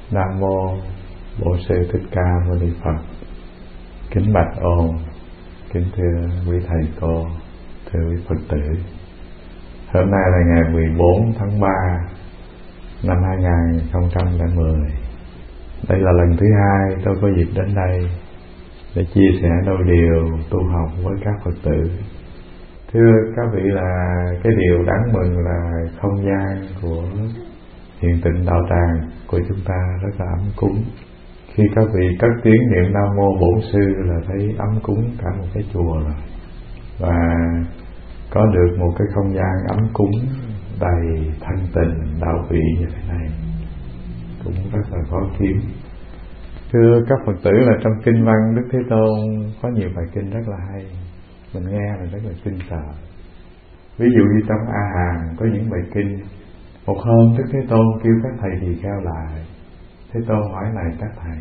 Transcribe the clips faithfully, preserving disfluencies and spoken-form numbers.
Nam mô Bổn Sư Thích Ca Mâu Ni Phật. Kính bạch ôn, kính thưa quý thầy cô, thưa quý Phật tử. Hôm nay là ngày mười bốn tháng ba năm hai nghìn không trăm lẻ mười. Đây là lần thứ hai tôi có dịp đến đây để chia sẻ đôi điều tu học với các Phật tử. Thưa các vị, là cái điều đáng mừng là không gian của Hiện Tịnh Đạo Tràng của chúng ta rất là ấm cúng. Khi các vị cất tiếng niệm Nam Mô Bổn Sư là thấy ấm cúng cả một cái chùa rồi. Và có được một cái không gian ấm cúng đầy thanh tịnh đạo vị như thế này cũng rất là khó kiếm. Thưa các Phật tử, là trong kinh văn Đức Thế Tôn có nhiều bài kinh rất là hay, mình nghe là rất là kinh sợ. Ví dụ như trong A Hàm có những bài kinh. Một hôm Đức Thế Tôn kêu các thầy tỳ kheo lại. Thế Tôn hỏi này các thầy,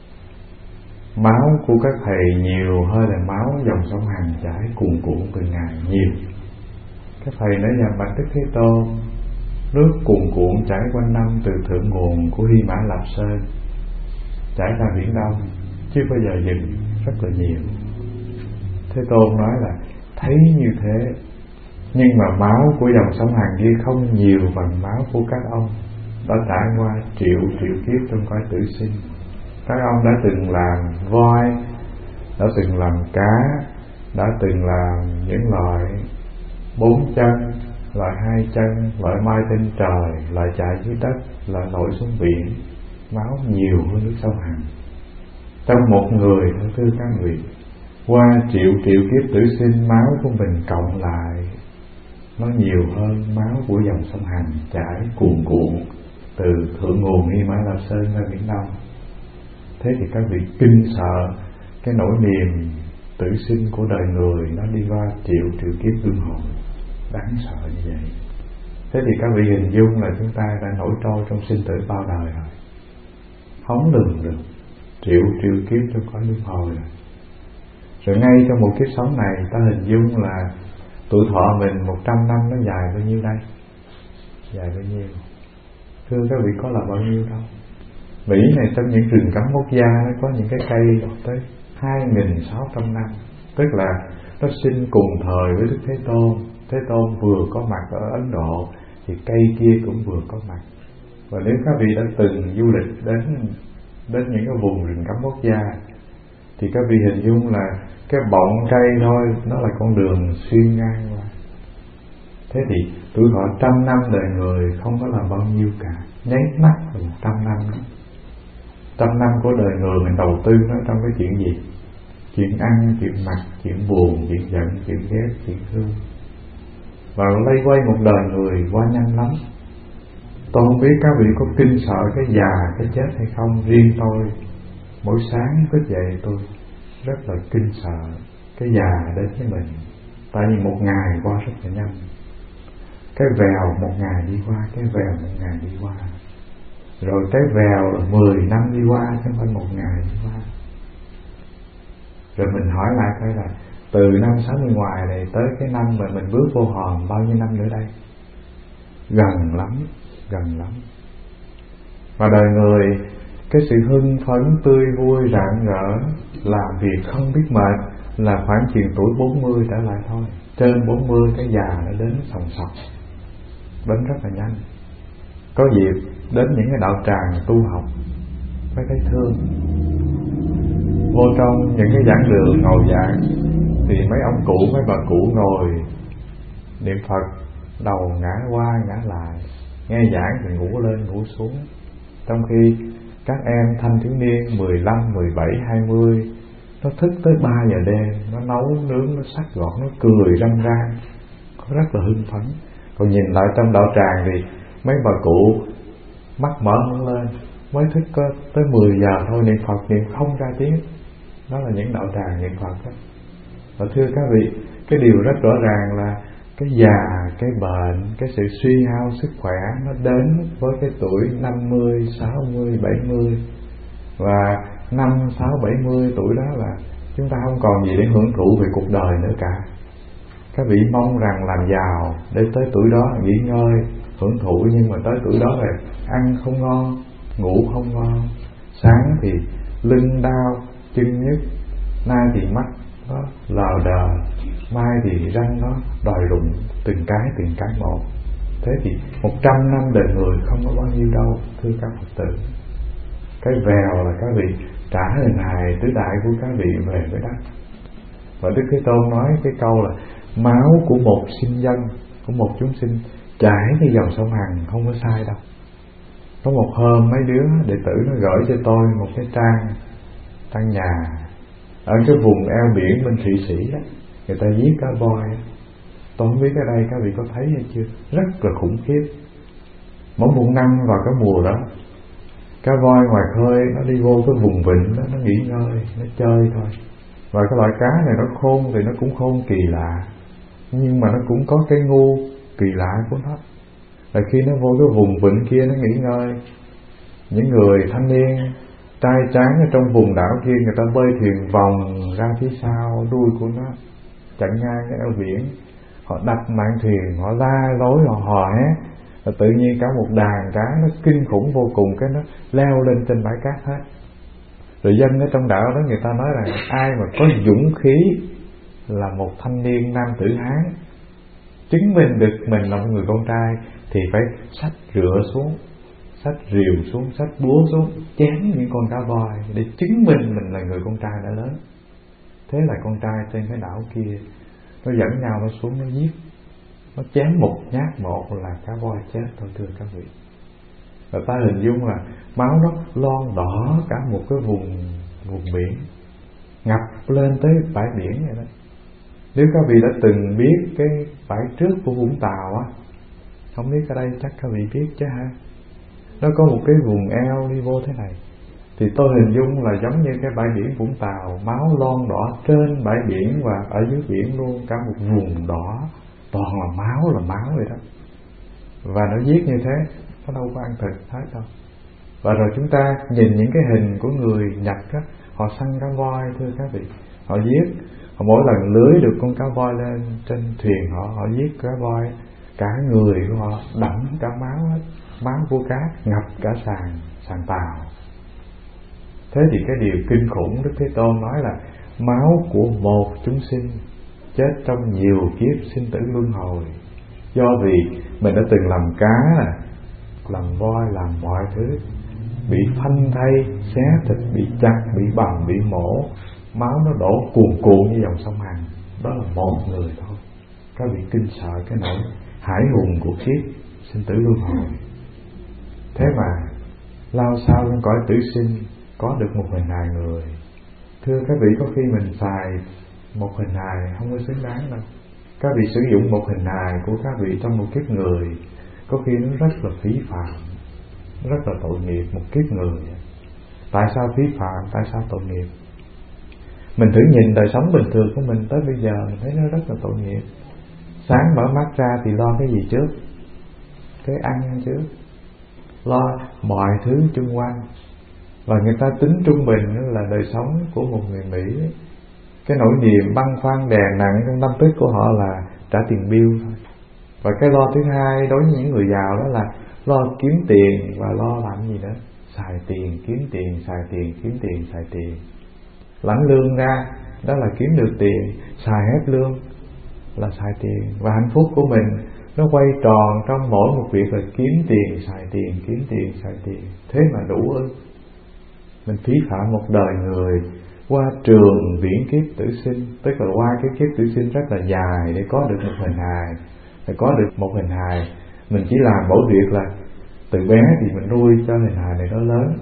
máu của các thầy nhiều hơn là máu dòng sông Hằng chảy cuồn cuộn từng ngày nhiều. Các thầy nói rằng bạch Đức Thế Tôn, nước cuồn cuộn chảy quanh năm từ thượng nguồn của Hy Mã Lạp Sơn chảy ra biển Đông, chưa bao giờ dừng, rất là nhiều. Thế Tôn nói là thấy như thế, nhưng mà máu của dòng sông Hằng kia không nhiều bằng máu của các ông đã trải qua triệu triệu kiếp trong cõi tử sinh. Các ông đã từng làm voi, đã từng làm cá, đã từng làm những loại bốn chân, loại hai chân, loại mai trên trời, loại chạy dưới đất, loại nổi xuống biển. Máu nhiều hơn nước sông Hằng. Trong một người, thưa các vị, qua triệu triệu kiếp tử sinh, máu của mình cộng lại nó nhiều hơn máu của dòng sông Hằng chảy cuồn cuộn từ thượng nguồn Hy Mã Lạp Sơn ra biển Đông. Thế thì các vị kinh sợ cái nỗi niềm tử sinh của đời người, nó đi qua triệu triệu kiếp luân hồi, đáng sợ như vậy. Thế thì các vị hình dung là chúng ta đã nổi trôi trong sinh tử bao đời rồi, không lường được triệu triệu kiếp trong cõi luân hồi rồi. Rồi ngay trong một kiếp sống này, ta hình dung là tuổi thọ mình một trăm năm nó dài bao nhiêu đây? Dài bao nhiêu? Thưa các vị, có là bao nhiêu đâu. Mỹ này, trong những rừng cấm quốc gia nó có những cái cây tới hai nghìn sáu trăm năm. Tức là nó sinh cùng thời với Đức Thế Tôn. Thế Tôn vừa có mặt ở Ấn Độ thì cây kia cũng vừa có mặt. Và nếu các vị đã từng du lịch đến đến những cái vùng rừng cấm quốc gia thì các vị hình dung là cái bọng cây thôi, nó là con đường xuyên ngang qua. Thế thì tuổi thọ trăm năm đời người không có là bao nhiêu cả, nháy mắt là một trăm năm đó. Trăm năm của đời người mình đầu tư nó trong cái chuyện gì? Chuyện ăn, chuyện mặc, chuyện buồn, chuyện giận, chuyện ghét, chuyện thương. Và lây quay một đời người qua nhanh lắm. Tôi không biết các vị có kinh sợ cái già, cái chết hay không. Riêng tôi, mỗi sáng thức dậy tôi rất là kinh sợ cái già đến với mình. Tại vì một ngày qua rất là nhanh. Cái vèo một ngày đi qua, cái vèo một ngày đi qua. Rồi cái vèo là mười năm đi qua, chứ không phải một ngày đi qua. Rồi mình hỏi lại coi là từ năm sáu mươi ngoài này tới cái năm mà mình bước vô hòm bao nhiêu năm nữa đây? Gần lắm, gần lắm. Và đời người, cái sự hưng phấn, tươi vui, rạng rỡ, làm việc không biết mệt là khoảng chừng tuổi bốn mươi trở lại thôi. Trên bốn mươi cái già nó đến sòng sọc, đến rất là nhanh. Có dịp đến những cái đạo tràng tu học mới thấy thương. Vô trong những cái giảng đường ngồi giảng thì mấy ông cụ, mấy bà cụ ngồi niệm Phật, đầu ngã qua ngã lại, nghe giảng thì ngủ lên ngủ xuống. Trong khi các em thanh thiếu niên mười lăm, mười bảy, hai mươi nó thức tới ba giờ đêm, nó nấu nướng, nó sắc gọt, nó cười râm ran, rất là hưng phấn. Còn nhìn lại trong đạo tràng thì mấy bà cụ mắt mở hơn lên, mới thức có tới mười giờ thôi, niệm Phật niệm không ra tiếng. Đó là những đạo tràng niệm Phật đó. Và thưa các vị, cái điều rất rõ ràng là cái già, cái bệnh, cái sự suy hao sức khỏe nó đến với cái tuổi năm mươi, sáu mươi, bảy mươi. Và năm, sáu, bảy mươi tuổi đó là chúng ta không còn gì để hưởng thụ về cuộc đời nữa cả. Các vị mong rằng làm giàu để tới tuổi đó nghỉ ngơi, hưởng thụ, nhưng mà tới tuổi đó rồi ăn không ngon, ngủ không ngon, sáng thì lưng đau, chân nhức, nay thì mắt nó lờ đờ, mai thì răng nó đòi rụng, từng cái từng cái một. Thế thì một trăm năm đời người không có bao nhiêu đâu, thưa các Phật tử. Cái vèo là các vị trả hình hài tứ đại của các vị về với đất. Và Đức Thế Tôn nói cái câu là máu của một sinh dân, của một chúng sinh chảy như dòng sông Hằng, không có sai đâu. Có một hôm mấy đứa đệ tử nó gửi cho tôi một cái trang trang nhà ở cái vùng eo biển bên Thụy Sĩ đó, người ta giết cá voi. Tôi không biết ở đây các vị có thấy hay chưa, rất là khủng khiếp. Mỗi một năm vào cái mùa đó, cá voi ngoài khơi nó đi vô cái vùng vịnh đó, nó nghỉ ngơi, nó chơi thôi. Và cái loại cá này nó khôn thì nó cũng khôn kỳ lạ, nhưng mà nó cũng có cái ngu kỳ lạ của nó. Là khi nó vô cái vùng vịnh kia nó nghỉ ngơi, những người thanh niên trai tráng ở trong vùng đảo kia, người ta bơi thuyền vòng ra phía sau đuôi của nó, chặn ngang cái eo biển. Họ đặt mạn thuyền, họ la lối, họ hò hét, và tự nhiên cả một đàn cá nó kinh khủng vô cùng, cái nó leo lên trên bãi cát hết. Rồi dân ở trong đảo đó người ta nói là ai mà có dũng khí là một thanh niên nam tử Hán, chứng minh được mình là một người con trai, thì phải xách rựa xuống, xách rìu xuống, xách búa xuống, chém những con cá voi để chứng minh mình là người con trai đã lớn. Thế là con trai trên cái đảo kia nó dẫn nhau nó xuống, nó giết, nó chém một nhát một là cá voi chết thôi, thưa các vị. Và ta hình dung là máu nó loang đỏ cả một cái vùng vùng biển, ngập lên tới bãi biển vậy đó. Nếu các vị đã từng biết cái bãi trước của Vũng Tàu á, không biết ở đây chắc các vị biết chứ ha, nó có một cái vùng eo đi vô thế này, thì tôi hình dung là giống như cái bãi biển Vũng Tàu, máu loang đỏ trên bãi biển và ở dưới biển luôn, cả một vùng đỏ toàn là máu là máu vậy đó. Và nó giết như thế, nó đâu có ăn thịt hết đâu. Và rồi chúng ta nhìn những cái hình của người Nhật á, họ săn cá voi, thưa các vị, họ giết, họ mỗi lần lưới được con cá voi lên trên thuyền họ, họ giết cá voi, cả người của họ đẫm cả máu hết, máu của cá ngập cả sàn sàn tàu. Thế thì cái điều kinh khủng Đức Thế Tôn nói là máu của một chúng sinh chết trong nhiều kiếp sinh tử luân hồi, do vì mình đã từng làm cá, làm voi, làm mọi thứ, bị phanh thây, xé thịt, bị chặt, bị bầm, bị mổ, máu nó đổ cuồn cuộn như dòng sông Hằng. Đó là một người thôi. Các vị kinh sợ cái nỗi hải hùng của kiếp sinh tử luân hồi. Thế mà lao sao trong cõi tử sinh có được một hình hài người. Thưa các vị, có khi mình xài một hình hài không có xứng đáng đâu. Các vị sử dụng một hình hài của các vị trong một kiếp người, có khi nó rất là phí phạm, rất là tội nghiệp một kiếp người. Tại sao phí phạm? Tại sao tội nghiệp? Mình thử nhìn đời sống bình thường của mình tới bây giờ, mình thấy nó rất là tội nghiệp. Sáng mở mắt ra thì lo cái gì trước? Cái ăn trước, lo mọi thứ chung quanh. Và người ta tính trung bình là đời sống của một người Mỹ, cái nỗi niềm băn khoăn đè nặng trong tâm thức của họ là trả tiền bill thôi. Và cái lo thứ hai đối với những người giàu đó là lo kiếm tiền và lo làm gì nữa? Xài tiền, kiếm tiền, xài tiền, kiếm tiền, xài tiền. Lãnh lương ra đó là kiếm được tiền, xài hết lương là xài tiền. Và hạnh phúc của mình nó quay tròn trong mỗi một việc là kiếm tiền, xài tiền, kiếm tiền, xài tiền. Thế mà đủ ư? Mình phí phạm một đời người qua trường viễn kiếp tử sinh, tức là qua cái kiếp tử sinh rất là dài để có được một hình hài, để có được một hình hài. Mình chỉ làm mỗi việc là từ bé thì mình nuôi cho hình hài này nó lớn,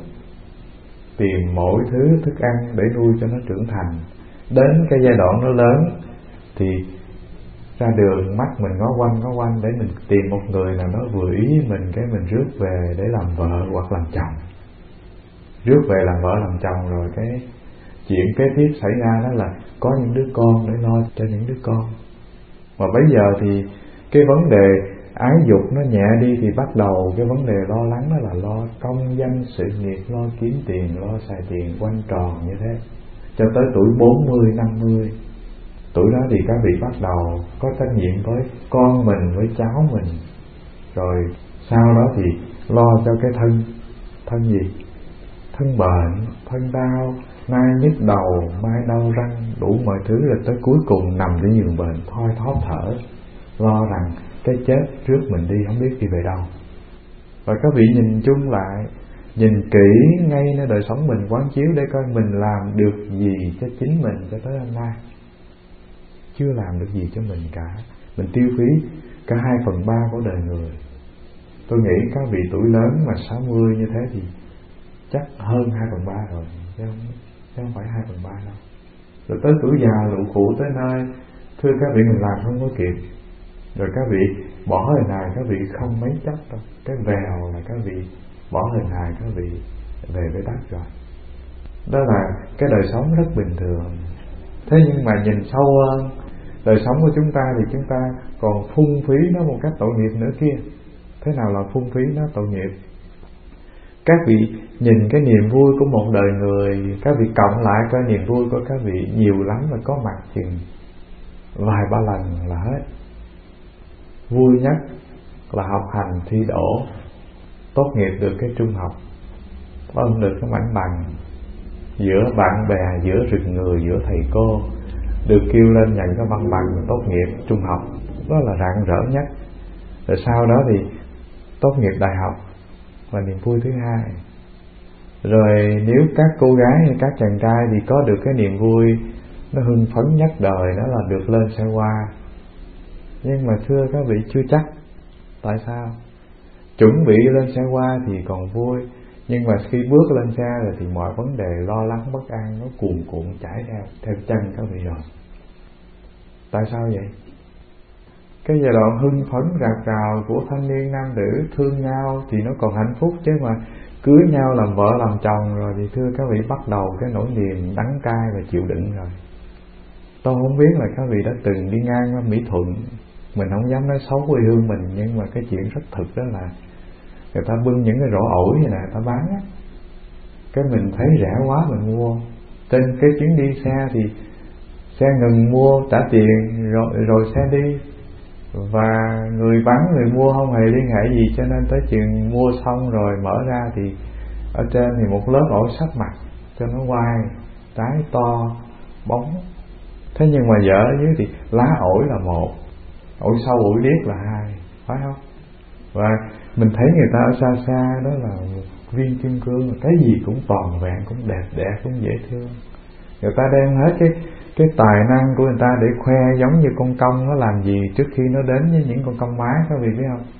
tìm mỗi thứ thức ăn để nuôi cho nó trưởng thành. Đến cái giai đoạn nó lớn thì ra đường mắt mình ngó quanh ngó quanh để mình tìm một người nào đó vừa ý với mình, cái mình rước về để làm vợ hoặc làm chồng. Rước về làm vợ làm chồng rồi cái chuyện kế tiếp xảy ra đó là có những đứa con để lo cho những đứa con. Mà bây giờ thì cái vấn đề ái dục nó nhẹ đi, thì bắt đầu cái vấn đề lo lắng đó là lo công danh sự nghiệp, lo kiếm tiền, lo xài tiền, quanh tròn như thế. Cho tới tuổi bốn mươi, năm mươi, tuổi đó thì các vị bắt đầu có trách nhiệm với con mình, với cháu mình. Rồi sau đó thì lo cho cái thân thân gì? Thân bệnh, thân đau, nay nhức đầu, mai đau răng, đủ mọi thứ, rồi tới cuối cùng nằm trên giường bệnh thoi thóp thở, lo rằng cái chết trước mình đi không biết đi về đâu. Và các vị nhìn chung lại, nhìn kỹ ngay nơi đời sống mình, quán chiếu để coi mình làm được gì cho chính mình cho tới hôm nay. Chưa làm được gì cho mình cả. Mình tiêu phí cả hai phần ba của đời người. Tôi nghĩ các vị tuổi lớn mà sáu mươi như thế thì chắc hơn hai phần ba rồi, chứ không, chứ không phải hai phần ba đâu. Rồi tới tuổi già lụ khụ tới nơi, thưa các vị, mình làm không có kịp. Rồi các vị bỏ hình hài, các vị không mấy chắc đâu. Cái vèo là các vị bỏ hình hài, các vị về với đất rồi. Đó là cái đời sống rất bình thường. Thế nhưng mà nhìn sâu hơn, đời sống của chúng ta thì chúng ta còn phung phí nó một cách tội nghiệp nữa kia. Thế nào là phung phí nó tội nghiệp? Các vị nhìn cái niềm vui của một đời người, các vị cộng lại coi niềm vui của các vị nhiều lắm mà có mặt chừng vài ba lần là hết. Vui nhất là học hành thi đỗ, tốt nghiệp được cái trung học, ôm được cái mảnh bằng, giữa bạn bè, giữa rừng người, giữa thầy cô, được kêu lên nhận cái văn bằng tốt nghiệp trung học, đó là rạng rỡ nhất. Rồi sau đó thì tốt nghiệp đại học là niềm vui thứ hai. Rồi nếu các cô gái hay các chàng trai thì có được cái niềm vui nó hưng phấn nhất đời, đó là được lên xe hoa. Nhưng mà thưa các vị, chưa chắc. Tại sao? Chuẩn bị lên xe hoa thì còn vui, nhưng mà khi bước lên xe rồi thì mọi vấn đề lo lắng bất an nó cuồn cuộn chảy theo theo chân các vị rồi. Tại sao vậy? Cái giai đoạn hưng phấn rạc rào của thanh niên nam nữ thương nhau thì nó còn hạnh phúc, chứ mà cưới nhau làm vợ làm chồng rồi thì thưa các vị, bắt đầu cái nỗi niềm đắng cay và chịu đựng rồi. Tôi không biết là các vị đã từng đi ngang qua Mỹ Thuận, mình không dám nói xấu quê hương mình, nhưng mà cái chuyện rất thực đó là người ta bưng những cái rổ ổi như này người ta bán á, cái mình thấy rẻ quá mình mua. Trên cái chuyến đi xe thì xe ngừng mua trả tiền rồi, rồi xe đi, và người bán người mua không hề liên hệ gì, cho nên tới chuyện mua xong rồi mở ra thì ở trên thì một lớp ổi sắp mặt cho nó quay, trái to bóng. Thế nhưng mà vợ ở dưới thì lá ổi là một, ổi sâu ổi điếc là hai, phải không? Và mình thấy người ta ở xa xa đó là một viên kim cương, cái gì cũng toàn vẹn, cũng đẹp đẽ, cũng dễ thương. Người ta đem hết cái cái tài năng của người ta để khoe, giống như con công nó làm gì trước khi nó đến với những con công mái, các vị biết không?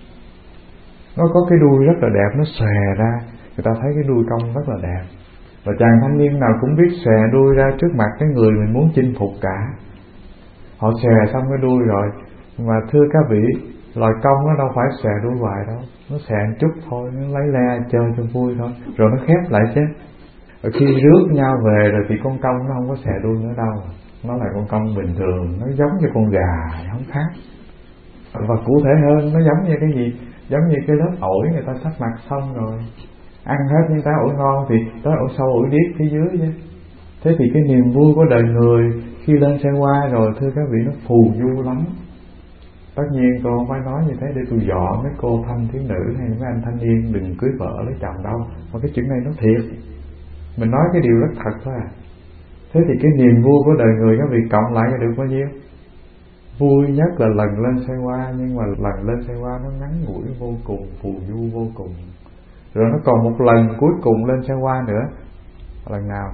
Nó có cái đuôi rất là đẹp, nó xòe ra, người ta thấy cái đuôi công rất là đẹp. Và chàng thanh niên nào cũng biết xòe đuôi ra trước mặt cái người mình muốn chinh phục cả. Họ xòe xong cái đuôi rồi, mà thưa các vị, loài công nó đâu phải xòe đuôi hoài đâu, nó xòe một chút thôi, nó lấy le chơi cho vui thôi, rồi nó khép lại chứ. Rồi khi rước nhau về rồi thì con công nó không có xòe đuôi nữa đâu, nó là con công bình thường, nó giống như con gà, không khác. Và cụ thể hơn, nó giống như cái gì? Giống như cái lớp ổi người ta sắp mặt xong rồi, ăn hết những trái ổi ngon thì tới ổi sâu ổi điếc phía dưới chứ. Thế thì cái niềm vui của đời người khi lên xe hoa rồi, thưa các vị, nó phù du lắm. Tất nhiên tôi không phải nói như thế để tôi dọa mấy cô thanh thiếu nữ hay mấy anh thanh niên đừng cưới vợ lấy chồng đâu, mà cái chuyện này nó thiệt, mình nói cái điều rất thật thôi à. Thế thì cái niềm vui của đời người các vị cộng lại được bao nhiêu? Vui nhất là lần lên xe hoa, nhưng mà lần lên xe hoa nó ngắn ngủi vô cùng, phù du vô cùng. Rồi nó còn một lần cuối cùng lên xe hoa nữa. Lần nào?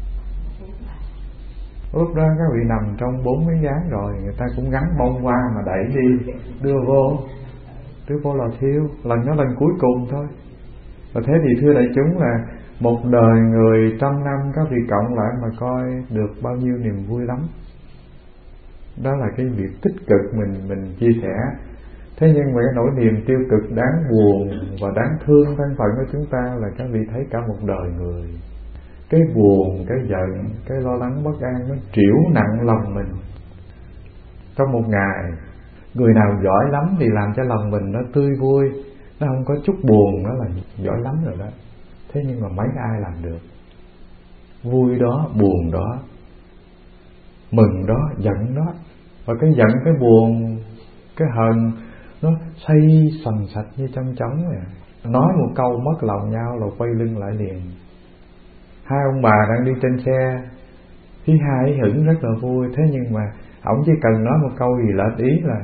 Lúc đó các vị nằm trong bốn miếng dán rồi, người ta cũng gắn bông hoa mà đẩy đi, đưa vô, đưa vô lò thiêu. Lần đó lần cuối cùng thôi. Và thế thì thưa đại chúng là một đời người trăm năm các vị cộng lại mà coi được bao nhiêu niềm vui lắm. Đó là cái việc tích cực mình mình chia sẻ. Thế nhưng mà cái nỗi niềm tiêu cực đáng buồn và đáng thương thân phận của chúng ta là các vị thấy cả một đời người. Cái buồn, cái giận, cái lo lắng bất an nó trĩu nặng lòng mình. Trong một ngày, người nào giỏi lắm thì làm cho lòng mình nó tươi vui, nó không có chút buồn, nó là giỏi lắm rồi đó. Thế nhưng mà mấy ai làm được? Vui đó, buồn đó, mừng đó, giận đó. Và cái giận, cái buồn, cái hờn nó xây sần sạch như trong trống vậy. nói một câu mất lòng nhau là quay lưng lại liền. Hai ông bà đang đi trên xe, thứ hai ấy hửng rất là vui, thế nhưng mà ổng chỉ cần nói một câu gì lệch ý là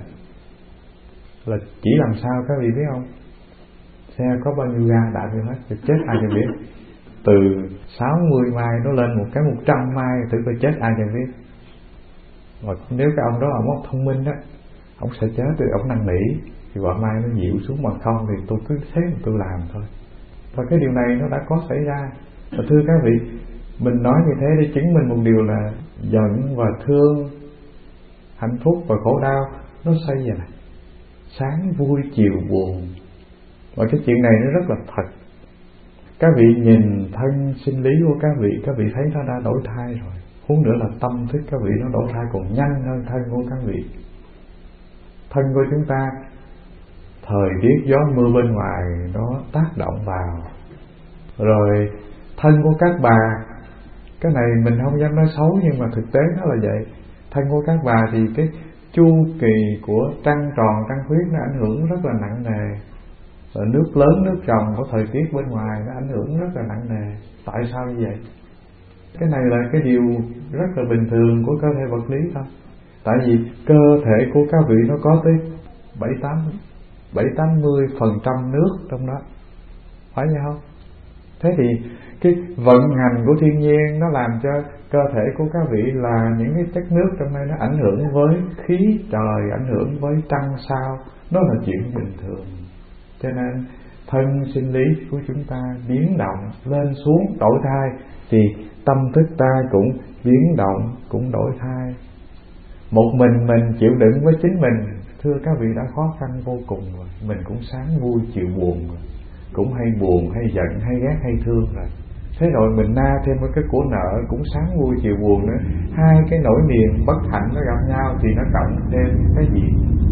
là chỉ làm sao các vị biết không? Xe có bao nhiêu ga đạp vô hết, thì chết ai cho biết. Từ sáu mươi mai nó lên một cái một trăm mai, thử coi chết ai cho biết. Mà nếu cái ông đó ông óc thông minh đó, ông sẽ chết từ ông năn nỉ thì quả mai nó dịu xuống, mà không thì tôi cứ thế mà tôi làm thôi. Và cái điều này nó đã có xảy ra. Và thưa các vị, mình nói như thế để chứng minh một điều là giận và thương, hạnh phúc và khổ đau nó xoay vậy này, sáng vui chiều buồn. Và cái chuyện này nó rất là thật. Các vị nhìn thân sinh lý của các vị, các vị thấy nó đã đổi thay rồi. Huống nữa là tâm thức các vị nó đổi thay còn nhanh hơn thân của các vị. Thân của chúng ta, thời tiết gió mưa bên ngoài nó tác động vào. Rồi thân của các bà, cái này mình không dám nói xấu nhưng mà thực tế nó là vậy. Thân của các bà thì cái chu kỳ của trăng tròn trăng khuyết nó ảnh hưởng rất là nặng nề. Rồi nước lớn nước trồng của thời tiết bên ngoài nó ảnh hưởng rất là nặng nề. Tại sao như vậy? Cái này là cái điều rất là bình thường của cơ thể vật lý thôi. Tại vì cơ thể của các vị nó có tới bảy tám bảy tám mươi phần trăm nước trong đó, phải như không? Thế thì cái vận hành của thiên nhiên nó làm cho cơ thể của các vị là những cái chất nước trong đây nó ảnh hưởng với khí trời, ảnh hưởng với trăng sao, nó là chuyện bình thường. Cho nên thân sinh lý của chúng ta biến động lên xuống đổi thay, thì tâm thức ta cũng biến động, cũng đổi thay. Một mình mình chịu đựng với chính mình, thưa các vị đã khó khăn vô cùng rồi. Mình cũng sáng vui chiều buồn rồi, cũng hay buồn hay giận hay ghét hay thương rồi. Thế rồi mình na thêm một cái của nợ, cũng sáng vui chiều buồn nữa. Hai cái nỗi niềm bất hạnh nó gặp nhau thì nó cộng thêm cái gì?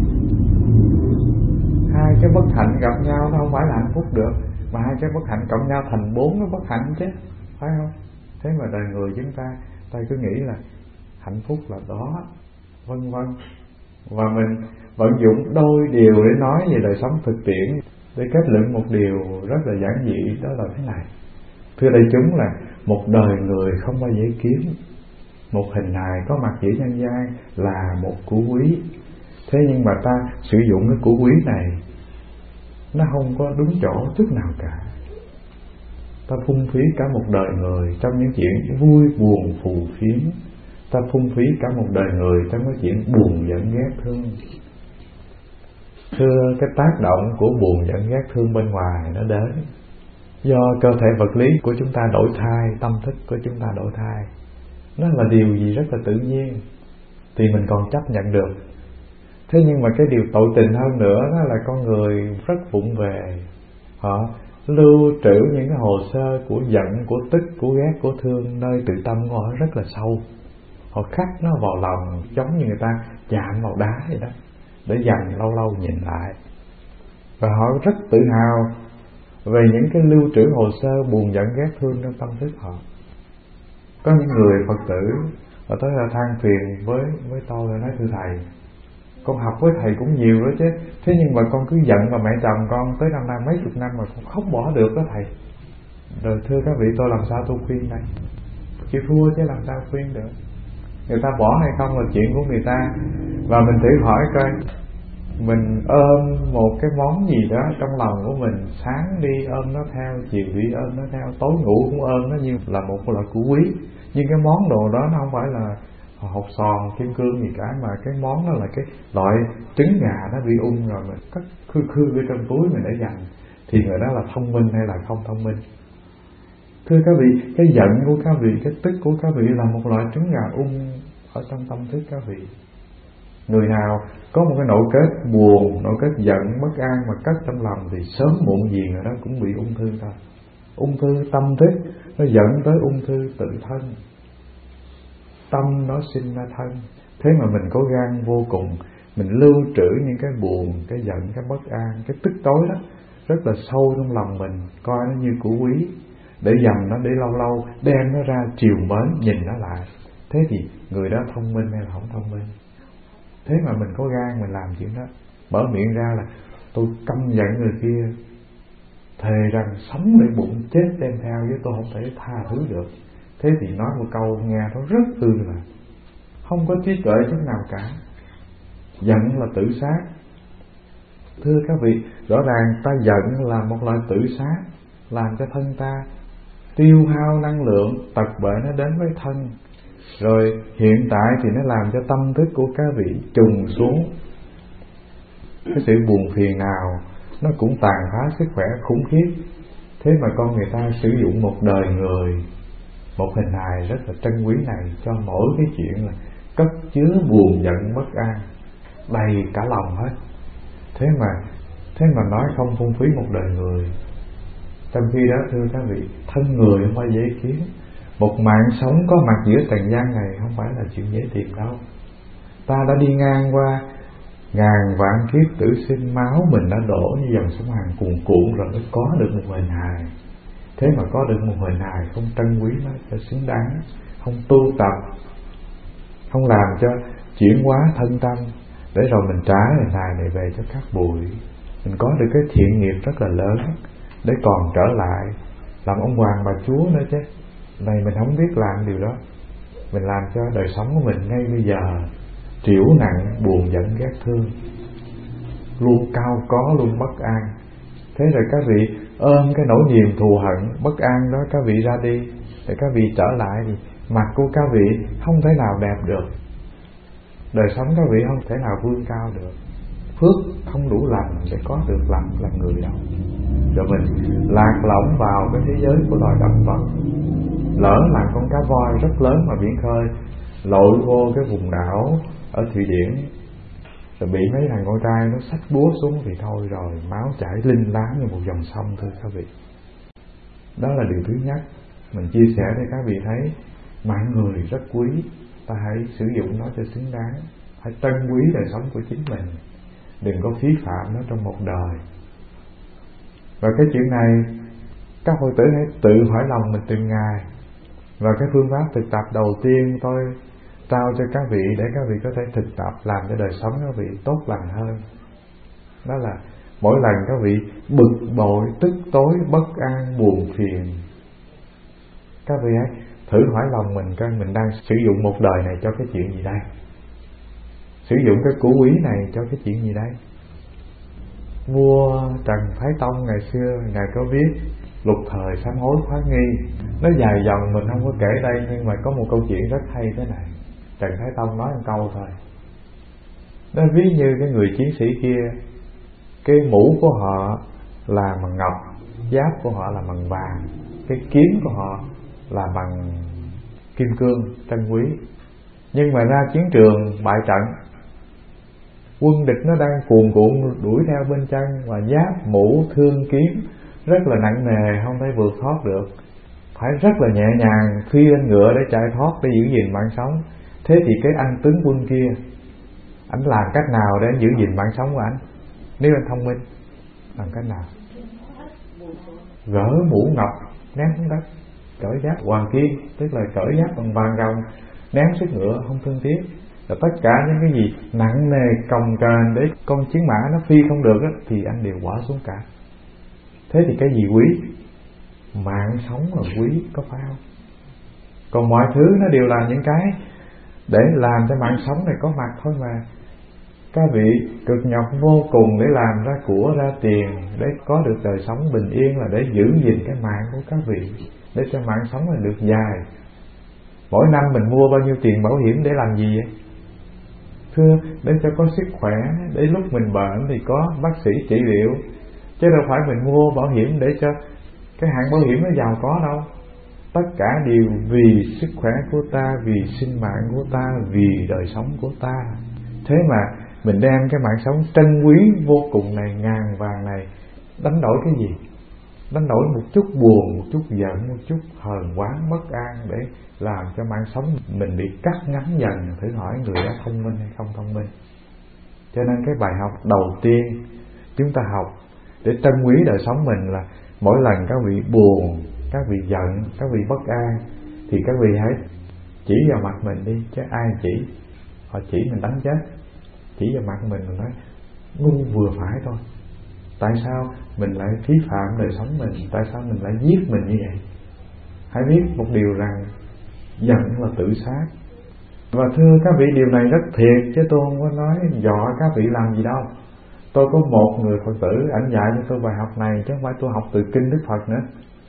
Hai cái bất hạnh gặp nhau nó không phải là hạnh phúc được, mà hai cái bất hạnh cộng nhau thành bốn cái bất hạnh chứ, phải không? Thế mà đời người chúng ta, ta cứ nghĩ là hạnh phúc là đó, vân vân. Và mình vận dụng đôi điều để nói về đời sống thực tiễn, để kết luận một điều rất là giản dị, đó là thế này. Thưa đại chúng, là một đời người không bao dễ kiếm. Một hình hài có mặt giữa nhân gian là một củ quý. Thế nhưng mà ta sử dụng cái củ quý này nó không có đúng chỗ chút nào cả. Ta phung phí cả một đời người trong những chuyện vui buồn phù phiếm. Ta phung phí cả một đời người trong cái chuyện buồn giận ghét thương. Thưa, cái tác động của buồn giận ghét thương bên ngoài nó đến do cơ thể vật lý của chúng ta đổi thay, tâm thức của chúng ta đổi thay. Nó là điều gì rất là tự nhiên, thì mình còn chấp nhận được. Thế nhưng mà cái điều tội tình hơn nữa đó là con người rất vụng về. Họ lưu trữ những cái hồ sơ của giận, của tức, của ghét, của thương nơi tự tâm của họ rất là sâu. Họ khắc nó vào lòng giống như người ta chạm vào đá vậy đó, để dành lâu lâu nhìn lại. Và họ rất tự hào về những cái lưu trữ hồ sơ buồn giận ghét thương trong tâm thức họ. Có những người Phật tử họ tới là than phiền với với tôi, là nói thưa thầy, con học với thầy cũng nhiều đó chứ, thế nhưng mà con cứ giận mà mẹ chồng con tới năm nay mấy chục năm mà con không bỏ được đó thầy. Rồi thưa các vị, tôi làm sao tôi khuyên đây? Chịu thua chứ làm sao khuyên được. Người ta bỏ hay không là chuyện của người ta. Và mình thử hỏi coi, mình ôm một cái món gì đó trong lòng của mình, sáng đi ôm nó theo, chiều đi ôm nó theo, tối ngủ cũng ôm nó như là một loại củ quý. Nhưng cái món đồ đó nó không phải là hột sòn, kim cương gì cả, mà cái món đó là cái loại trứng gà nó bị ung rồi, mình cất khư khư ở trong túi mình để dành. Thì người đó là thông minh hay là không thông minh? Thưa các vị, cái giận của các vị, cái tức của các vị là một loại trứng gà ung ở trong tâm thức các vị. Người nào có một cái nội kết buồn, nội kết giận, bất an mà cất trong lòng thì sớm muộn gì người đó cũng bị ung thư thôi. Ung thư tâm thức nó dẫn tới ung thư tự thân. Tâm nó sinh ra thân. Thế mà mình cố gắng vô cùng, mình lưu trữ những cái buồn, cái giận, cái bất an, cái tức tối đó rất là sâu trong lòng mình, coi nó như củ quý, để dành nó, để lâu lâu đem nó ra chiều mến nhìn nó lại. Thế thì người đó thông minh hay là không thông minh? Thế mà mình có gan mình làm chuyện đó, mở miệng ra là tôi căm giận người kia, thề rằng sống để bụng chết đem theo, với tôi không thể tha thứ được. Thế thì nói một câu nghe nó rất hư là không có trí tuệ chút nào cả. Giận là tự sát. Thưa các vị, rõ ràng ta giận là một loại tự sát, làm cho thân ta tiêu hao năng lượng, tật bệnh nó đến với thân. Rồi hiện tại thì nó làm cho tâm thức của các vị trùng xuống. Cái sự buồn phiền nào nó cũng tàn phá sức khỏe khủng khiếp. Thế mà con người ta sử dụng một đời người, một hình hài rất là trân quý này cho mỗi cái chuyện là cất chứa buồn giận bất an đầy cả lòng hết. Thế mà thế mà nói không phung phí một đời người. Trong khi đó thưa các vị, thân người không phải dễ kiếm. Một mạng sống có mặt giữa trần gian này không phải là chuyện dễ tìm đâu. Ta đã đi ngang qua ngàn vạn kiếp tử sinh, máu mình đã đổ như dòng sông Hằng cuồn cuộn rồi mới có được một hình hài. Thế mà có được một hình hài không trân quý nó cho xứng đáng, không tu tập, không làm cho chuyển hóa thân tâm, để rồi mình trả hình hài này về cho các bụi. Mình có được cái thiện nghiệp rất là lớn để còn trở lại làm ông hoàng bà chúa nữa chứ. Này mình không biết làm điều đó. Mình làm cho đời sống của mình ngay bây giờ triểu nặng, buồn giận ghét thương, luôn cao có, luôn bất an. Thế rồi các vị ôm cái nỗi niềm thù hận, bất an đó các vị ra đi, để các vị trở lại thì mặt của các vị không thể nào đẹp được, đời sống các vị không thể nào vươn cao được, phước không đủ lành để có được làm làm người đâu. Rồi mình lạc lõng vào cái thế giới của loài động vật, lỡ làm con cá voi rất lớn mà biển khơi, lội vô cái vùng đảo ở Thụy Điển, rồi bị mấy thằng con trai nó xách búa xuống thì thôi rồi, máu chảy linh láng như một dòng sông. Thưa các vị, đó là điều thứ nhất mình chia sẻ để các vị thấy mạng người rất quý. Ta hãy sử dụng nó cho xứng đáng, hãy trân quý đời sống của chính mình, đừng có phí phạm nó trong một đời. Và cái chuyện này các Phật tử hãy tự hỏi lòng mình từng ngày. Và cái phương pháp thực tập đầu tiên tôi trao cho các vị để các vị có thể thực tập làm cho đời sống các vị tốt lành hơn, đó là mỗi lần các vị bực bội, tức tối, bất an, buồn phiền, các vị hãy thử hỏi lòng mình coi mình đang sử dụng một đời này cho cái chuyện gì đây, sử dụng cái củ quý này cho cái chuyện gì đây. Vua Trần Thái Tông ngày xưa ngài có viết Lục Thời Sám Hối Khóa Nghi, nó dài dòng mình không có kể đây, nhưng mà có một câu chuyện rất hay thế này. Trần Thái Tông nói một câu thôi, nó ví như cái người chiến sĩ kia, cái mũ của họ là bằng ngọc, giáp của họ là bằng vàng, cái kiếm của họ là bằng kim cương trân quý. Nhưng mà ra chiến trường bại trận, quân địch nó đang cuồn cuộn đuổi theo bên chân, và giáp, mũ, thương, kiếm rất là nặng nề, không thể vượt thoát được, phải rất là nhẹ nhàng phi lên ngựa để chạy thoát, để giữ gìn mạng sống. Thế thì cái anh tướng quân kia, anh làm cách nào để anh giữ gìn mạng sống của anh? Nếu anh thông minh, làm cách nào? Gỡ mũ ngọc ném xuống đất, cởi giáp hoàng kim, tức là cởi giáp bằng vàng ròng, ném xuống ngựa, không thương tiếc. Và tất cả những cái gì nặng nề cồng kềnh để con chiến mã nó phi không được á, thì anh đều bỏ xuống cả. Thế thì cái gì quý? Mạng sống là quý, có phải không? Còn mọi thứ nó đều là những cái để làm cho mạng sống này có mặt thôi mà. Các vị cực nhọc vô cùng để làm ra của ra tiền, để có được đời sống bình yên, là để giữ gìn cái mạng của các vị, để cho mạng sống này được dài. Mỗi năm mình mua bao nhiêu tiền bảo hiểm để làm gì vậy? Thưa, để cho có sức khỏe, để lúc mình bệnh thì có bác sĩ trị liệu, chứ đâu phải mình mua bảo hiểm để cho cái hãng bảo hiểm nó giàu có đâu. Tất cả đều vì sức khỏe của ta, vì sinh mạng của ta, vì đời sống của ta. Thế mà mình đem cái mạng sống trân quý vô cùng này, ngàn vàng này, đánh đổi cái gì? Đánh đổi một chút buồn, một chút giận, một chút hờn oán, bất an, để làm cho mạng sống mình bị cắt ngắn dần. Thử hỏi người đó thông minh hay không thông minh? Cho nên cái bài học đầu tiên chúng ta học để trân quý đời sống mình là mỗi lần các vị buồn, các vị giận, các vị bất an, thì các vị hãy chỉ vào mặt mình đi, chứ ai chỉ? Họ chỉ mình đánh chết. Chỉ vào mặt mình mình nói ngu vừa phải thôi, Tại sao mình lại phí phạm đời sống mình? Tại sao mình lại giết mình như vậy? Hãy biết một điều rằng giận là tự sát. Và thưa các vị, điều này rất thiệt, chứ tôi không có nói dọa các vị làm gì đâu. Tôi có một người Phật tử, ảnh dạy cho tôi bài học này, chứ không phải tôi học từ kinh Đức Phật nữa.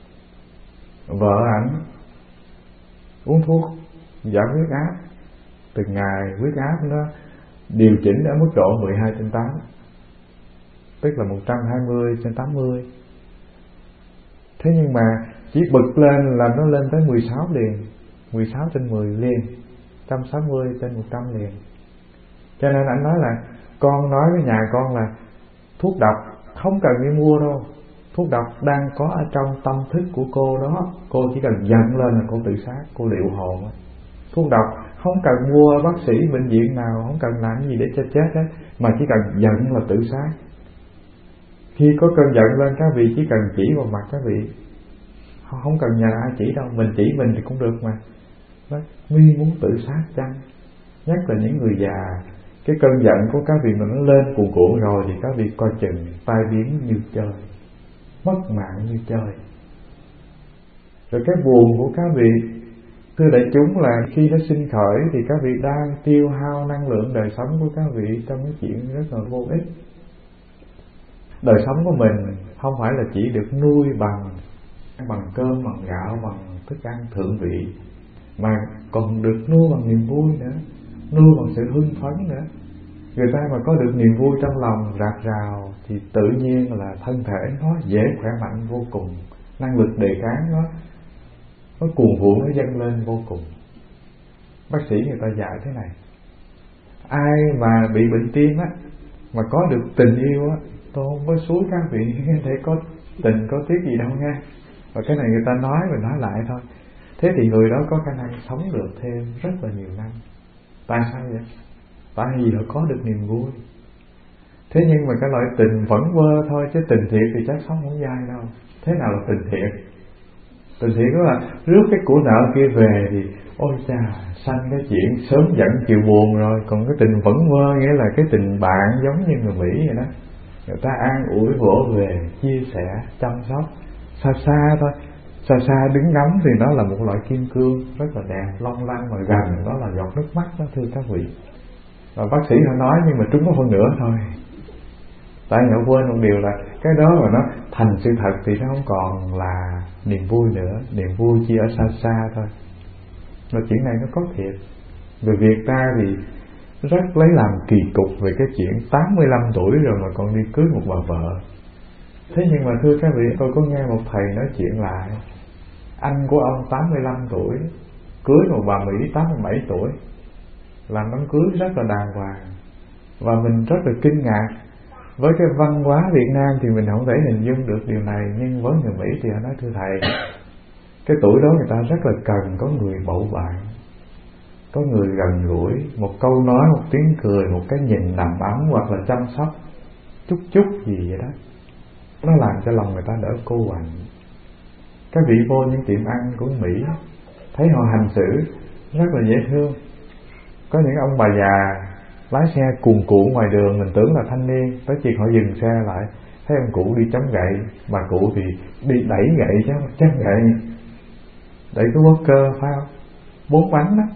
Vợ ảnh uống thuốc giảm huyết áp, từng ngày huyết áp nó điều chỉnh ở mức độ mười hai trên tám, tức là một trăm hai mươi trên tám mươi. Thế nhưng mà chỉ bực lên là nó lên tới mười sáu liền, mười sáu trên mười liền, một trăm sáu mươi trên một trăm liền. Cho nên anh nói là con nói với nhà con là thuốc độc không cần đi mua đâu, thuốc độc đang có ở trong tâm thức của cô đó, cô chỉ cần giận lên là cô tự sát, cô liệu hồn. Thuốc độc không cần mua bác sĩ bệnh viện nào, không cần làm gì để cho chết hết, mà chỉ cần giận là tự sát. Khi có cơn giận lên, các vị chỉ cần chỉ vào mặt các vị, không cần nhờ ai chỉ đâu, mình chỉ mình thì cũng được mà. Đó, Mi muốn tự sát chăng? Nhất là những người già, cái cơn giận của các vị mà nó lên cuồn cuộn rồi thì các vị coi chừng tai biến như chơi, mất mạng như chơi. Rồi cái buồn của các vị, thưa đại chúng, là khi nó sinh khởi thì các vị đang tiêu hao năng lượng đời sống của các vị trong cái chuyện rất là vô ích. Đời sống của mình không phải là chỉ được nuôi bằng bằng cơm, bằng gạo, bằng thức ăn thượng vị, mà còn được nuôi bằng niềm vui nữa, nuôi bằng sự hưng phấn nữa. Người ta mà có được niềm vui trong lòng rạc rào thì tự nhiên là thân thể nó dễ khỏe mạnh vô cùng, năng lực đề kháng nó nó cuồn cuộn, nó dâng lên vô cùng. Bác sĩ người ta dạy thế này: ai mà bị bệnh tim á mà có được tình yêu á, tôi không có xúi các vị để có tình có tiếc gì đâu nha, và cái này người ta nói và nói lại thôi. Thế thì người đó có khả năng sống được thêm rất là nhiều năm. Tại sao vậy? Tại vì họ có được niềm vui. Thế nhưng mà cái loại tình vẫn vơ thôi, chứ tình thiệt thì chắc sống không dài đâu. Thế nào là tình thiệt? Tình thiệt đó là rước cái của nợ kia về thì ôi cha, sanh cái chuyện sớm giận chiều buồn rồi. Còn cái tình vẫn vơ nghĩa là cái tình bạn giống như người Mỹ vậy đó. Người ta an ủi vỗ về, chia sẻ, chăm sóc. Xa xa thôi, xa xa đứng ngắm thì nó là một loại kim cương rất là đẹp, long lanh, mà gần đó là giọt nước mắt đó, thưa các vị. Và bác sĩ họ nói nhưng mà trúng có phân nửa thôi. Tại họ quên một điều là cái đó mà nó thành sự thật thì nó không còn là niềm vui nữa. Niềm vui chỉ ở xa xa thôi. Và chuyện này nó có thiệt. Người Việt ta thì rất lấy làm kỳ cục về cái chuyện tám mươi lăm tuổi rồi mà còn đi cưới một bà vợ. Thế nhưng mà thưa các vị, tôi có nghe một thầy nói chuyện lại. Anh của ông tám mươi lăm tuổi cưới một bà Mỹ tám mươi bảy tuổi, làm đám cưới rất là đàng hoàng. Và mình rất là kinh ngạc. Với cái văn hóa Việt Nam thì mình không thể hình dung được điều này, nhưng với người Mỹ thì họ nói thưa thầy, cái tuổi đó người ta rất là cần có người bầu bạn, có người gần gũi, một câu nói, một tiếng cười, một cái nhìn đầm ấm, hoặc là chăm sóc chút chút gì vậy đó. Nó làm cho lòng người ta đỡ cô quạnh. Các vị vô những tiệm ăn của Mỹ thấy họ hành xử rất là dễ thương. Có những ông bà già lái xe cuồn cuộn ngoài đường, mình tưởng là thanh niên, tới khi họ dừng xe lại thấy ông cụ đi chống gậy, bà cụ thì đi đẩy gậy chứ chống gậy, đẩy cái walker phải không, bốn bánh đó,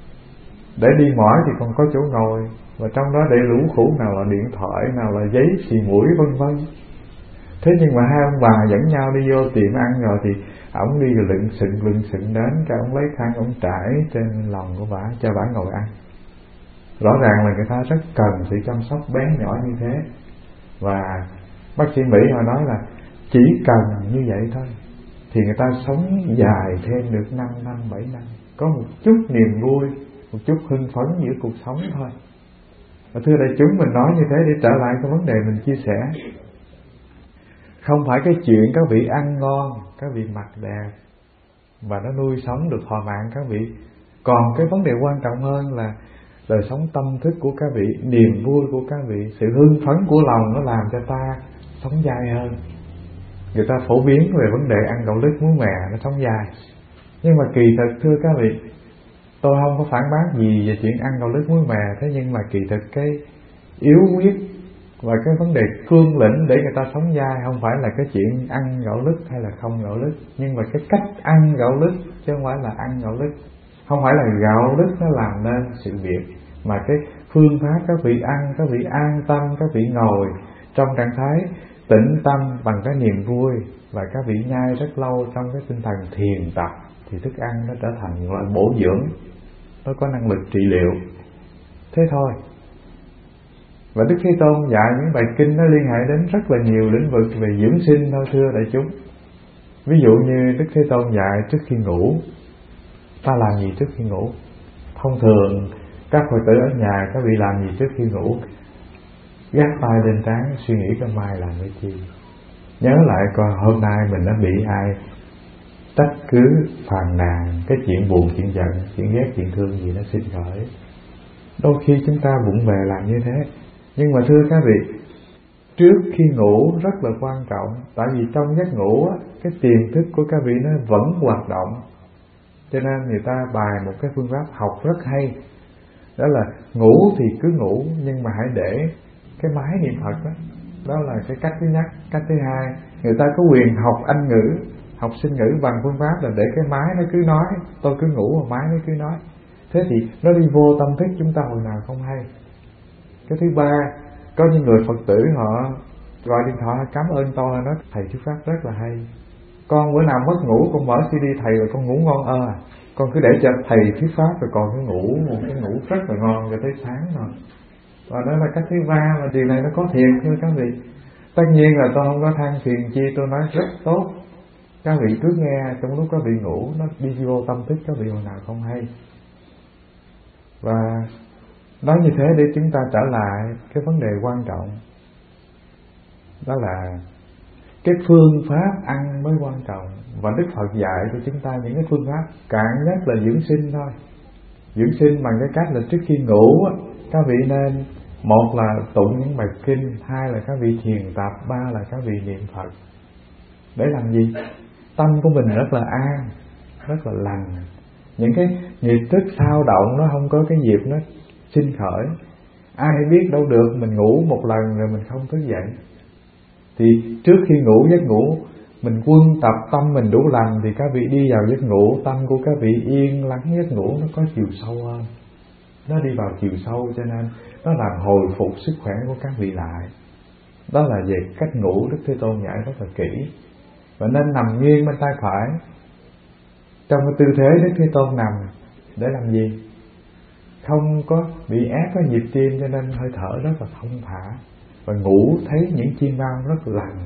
để đi mỏi thì còn có chỗ ngồi, và trong đó để lũ khủ, nào là điện thoại, nào là giấy xì mũi vân vân. Thế nhưng mà hai ông bà dẫn nhau đi vô tiệm ăn rồi thì ổng đi lựng sừng lựng sừng đến, cái ổng lấy khăn ổng trải trên lòng của bả cho bả ngồi ăn. Rõ ràng là người ta rất cần sự chăm sóc bé nhỏ như thế. Và bác sĩ Mỹ họ nói là chỉ cần như vậy thôi thì người ta sống dài thêm được năm năm, bảy năm, có một chút niềm vui, một chút hưng phấn giữa cuộc sống thôi. Và thưa đại chúng, mình nói như thế để trở lại cái vấn đề mình chia sẻ. Không phải cái chuyện các vị ăn ngon, các vị mặc đẹp và nó nuôi sống được thọ mạng các vị. Còn cái vấn đề quan trọng hơn là đời sống tâm thức của các vị, niềm vui của các vị, sự hưng phấn của lòng, nó làm cho ta sống dài hơn. Người ta phổ biến về vấn đề ăn gạo lứt muối mè nó sống dài, nhưng mà kỳ thực thưa các vị, tôi không có phản bác gì về chuyện ăn gạo lứt muối mè. Thế nhưng mà kỳ thực cái yếu huyết Và cái vấn đề cương lĩnh để người ta sống dai không phải là cái chuyện ăn gạo lứt hay là không gạo lứt, nhưng mà cái cách ăn gạo lứt chứ không phải là ăn gạo lứt. Không phải là gạo lứt nó làm nên sự việc, mà cái phương pháp các vị ăn, các vị an tâm, các vị ngồi trong trạng thái tĩnh tâm bằng cái niềm vui, và các vị nhai rất lâu trong cái tinh thần thiền tập, thì thức ăn nó trở thành loại bổ dưỡng, nó có năng lực trị liệu. Thế thôi. Và Đức Thế Tôn dạy những bài kinh nó liên hệ đến rất là nhiều lĩnh vực về dưỡng sinh thôi thưa đại chúng. Ví dụ như Đức Thế Tôn dạy trước khi ngủ, ta làm gì trước khi ngủ? Thông thường các Phật tử ở nhà, các vị làm gì trước khi ngủ? Gác tay lên trán suy nghĩ cái mai làm cái chi, nhớ lại coi hôm nay mình đã bị ai trách cứ phàn nàn, cái chuyện buồn, chuyện giận, chuyện ghét, chuyện thương gì nó sinh khởi. Đôi khi chúng ta vụng về làm như thế. Nhưng mà thưa các vị, trước khi ngủ rất là quan trọng. Tại vì trong giấc ngủ á, cái tiềm thức của các vị nó vẫn hoạt động. Cho nên người ta bài một cái phương pháp học rất hay. Đó là ngủ thì cứ ngủ, nhưng mà hãy để cái máy niệm Phật đó. Đó là cái cách thứ nhất. Cách thứ hai, người ta có quyền học Anh ngữ, học sinh ngữ bằng phương pháp là để cái máy nó cứ nói, tôi cứ ngủ mà máy nó cứ nói. Thế thì nó đi vô tâm thức chúng ta hồi nào không hay. Cái thứ ba, có những người Phật tử họ gọi điện thoại cảm ơn tôi, nói thầy thuyết pháp rất là hay, con bữa nào mất ngủ con mở xê đê thầy rồi con ngủ ngon ơ à. Con cứ để cho thầy thuyết pháp rồi còn cứ ngủ, một cái ngủ rất là ngon rồi tới sáng rồi. Và đó là cách thứ ba, mà điều này nó có thiệt thưa các vị. Tất nhiên là tôi không có than phiền chi, tôi nói rất tốt. Các vị cứ nghe trong lúc các vị ngủ, nó đi vô tâm thức các vị hồi nào không hay. Và nói như thế để chúng ta trở lại cái vấn đề quan trọng. Đó là cái phương pháp ăn mới quan trọng. Và Đức Phật dạy cho chúng ta những cái phương pháp cạn nhất là dưỡng sinh thôi. Dưỡng sinh bằng cái cách là trước khi ngủ các vị nên, một là tụng những bài kinh, hai là các vị thiền tập, ba là các vị niệm Phật. Để làm gì? Tâm của mình rất là an, rất là lành. Những cái nghiệp thức thao động nó không có cái dịp nó sinh khởi. Ai biết đâu được, mình ngủ một lần rồi mình không thức dậy. Thì trước khi ngủ giấc ngủ, mình quân tập tâm mình đủ lành, thì các vị đi vào giấc ngủ, tâm của các vị yên lắng, giấc ngủ nó có chiều sâu hơn. Nó đi vào chiều sâu cho nên nó làm hồi phục sức khỏe của các vị lại. Đó là về cách ngủ Đức Thế Tôn dạy rất là kỹ. Và nên nằm nghiêng bên tay phải, trong cái tư thế Đức Thế Tôn nằm để làm gì? Không có bị ép cái nhịp tim, cho nên hơi thở rất là thông thả. Và ngủ thấy những chim bao rất lành.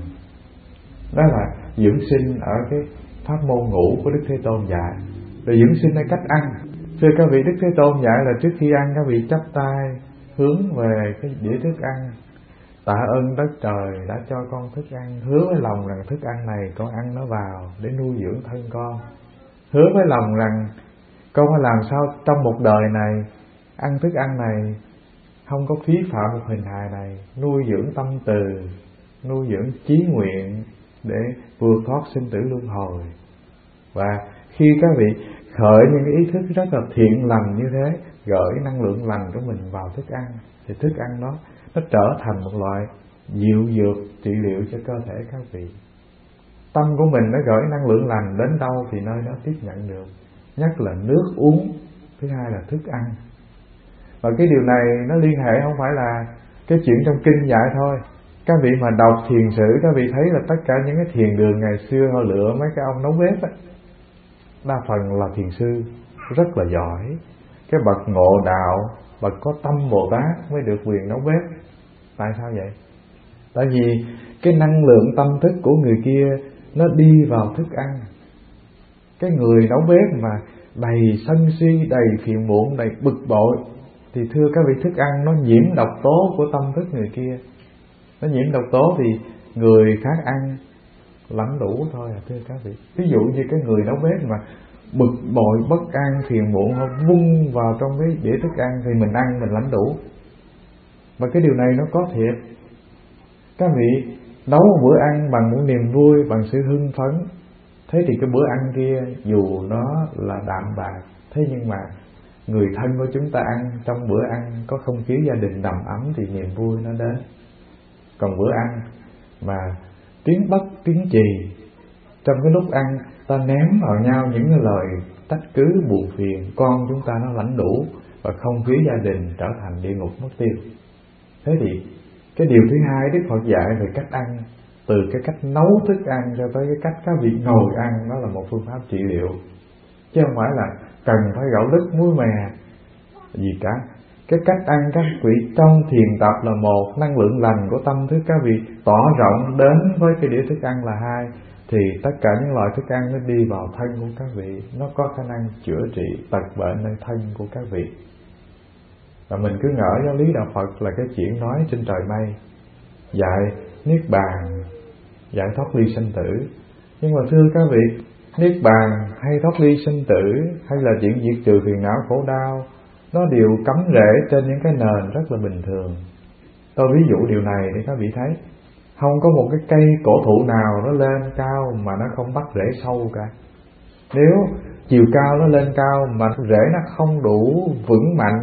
Đó là dưỡng sinh ở cái pháp môn ngủ của Đức Thế Tôn dạy. Rồi dưỡng sinh ở cách ăn. Thưa các vị, Đức Thế Tôn dạy là trước khi ăn các vị chắp tay hướng về cái đĩa thức ăn, tạ ơn đất trời đã cho con thức ăn, hứa với lòng rằng thức ăn này con ăn nó vào để nuôi dưỡng thân con. Hứa với lòng rằng con phải làm sao trong một đời này ăn thức ăn này không có phí phạm một hình hài này, nuôi dưỡng tâm từ, nuôi dưỡng chí nguyện để vượt thoát sinh tử luân hồi. Và khi các vị khởi những cái ý thức rất là thiện lành như thế, gửi năng lượng lành của mình vào thức ăn, thì thức ăn đó nó trở thành một loại diệu dược trị liệu cho cơ thể các vị. Tâm của mình nó gửi năng lượng lành đến đâu thì nơi đó tiếp nhận được. Nhất là nước uống, thứ hai là thức ăn. Và cái điều này nó liên hệ không phải là cái chuyện trong kinh dạy thôi. Các vị mà đọc thiền sử, các vị thấy là tất cả những cái thiền đường ngày xưa họ lựa mấy cái ông nấu bếp á, đa phần là thiền sư rất là giỏi. Cái bậc ngộ đạo, bậc có tâm Bồ Tát mới được quyền nấu bếp. Tại sao vậy? Tại vì cái năng lượng tâm thức của người kia nó đi vào thức ăn. Cái người nấu bếp mà đầy sân si, đầy phiền muộn, đầy bực bội, thì thưa các vị, thức ăn nó nhiễm độc tố của tâm thức người kia. Nó nhiễm độc tố thì người khác ăn lãnh đủ thôi à, thưa các vị. Ví dụ như cái người nấu bếp mà bực bội, bất an, phiền muộn, họ vung vào trong cái đĩa thức ăn thì mình ăn mình lãnh đủ. Và cái điều này nó có thiệt. Các vị nấu một bữa ăn bằng một niềm vui, bằng sự hưng phấn, thế thì cái bữa ăn kia dù nó là đạm bạc, thế nhưng mà người thân của chúng ta ăn, trong bữa ăn có không khí gia đình đầm ấm thì niềm vui nó đến. Còn bữa ăn mà tiếng bất tiếng trì, trong cái lúc ăn ta ném vào nhau những cái lời trách cứ buồn phiền, con chúng ta nó lãnh đủ và không khí gia đình trở thành địa ngục mất tiêu. Thế thì cái điều thứ hai Đức Phật dạy về cách ăn, từ cái cách nấu thức ăn cho tới cái cách các vị ngồi ăn, đó là một phương pháp trị liệu, chứ không phải là cần phải gạo lứt muối mè gì cả. Cái cách ăn các vị trong thiền tập là một, năng lượng lành của tâm thức các vị tỏ rộng đến với cái đĩa thức ăn là hai, thì tất cả những loại thức ăn nó đi vào thân của các vị, nó có khả năng chữa trị tật bệnh nơi thân của các vị. Và mình cứ ngỡ giáo lý đạo Phật là cái chuyện nói trên trời mây, dạy niết bàn, dạy thoát ly sinh tử. Nhưng mà thưa các vị, niết bàn hay thoát ly sinh tử hay là chuyện diệt trừ phiền não khổ đau, nó đều cắm rễ trên những cái nền rất là bình thường. Tôi ví dụ điều này để các vị thấy, không có một cái cây cổ thụ nào nó lên cao mà nó không bắt rễ sâu cả. Nếu chiều cao nó lên cao mà rễ nó không đủ vững mạnh,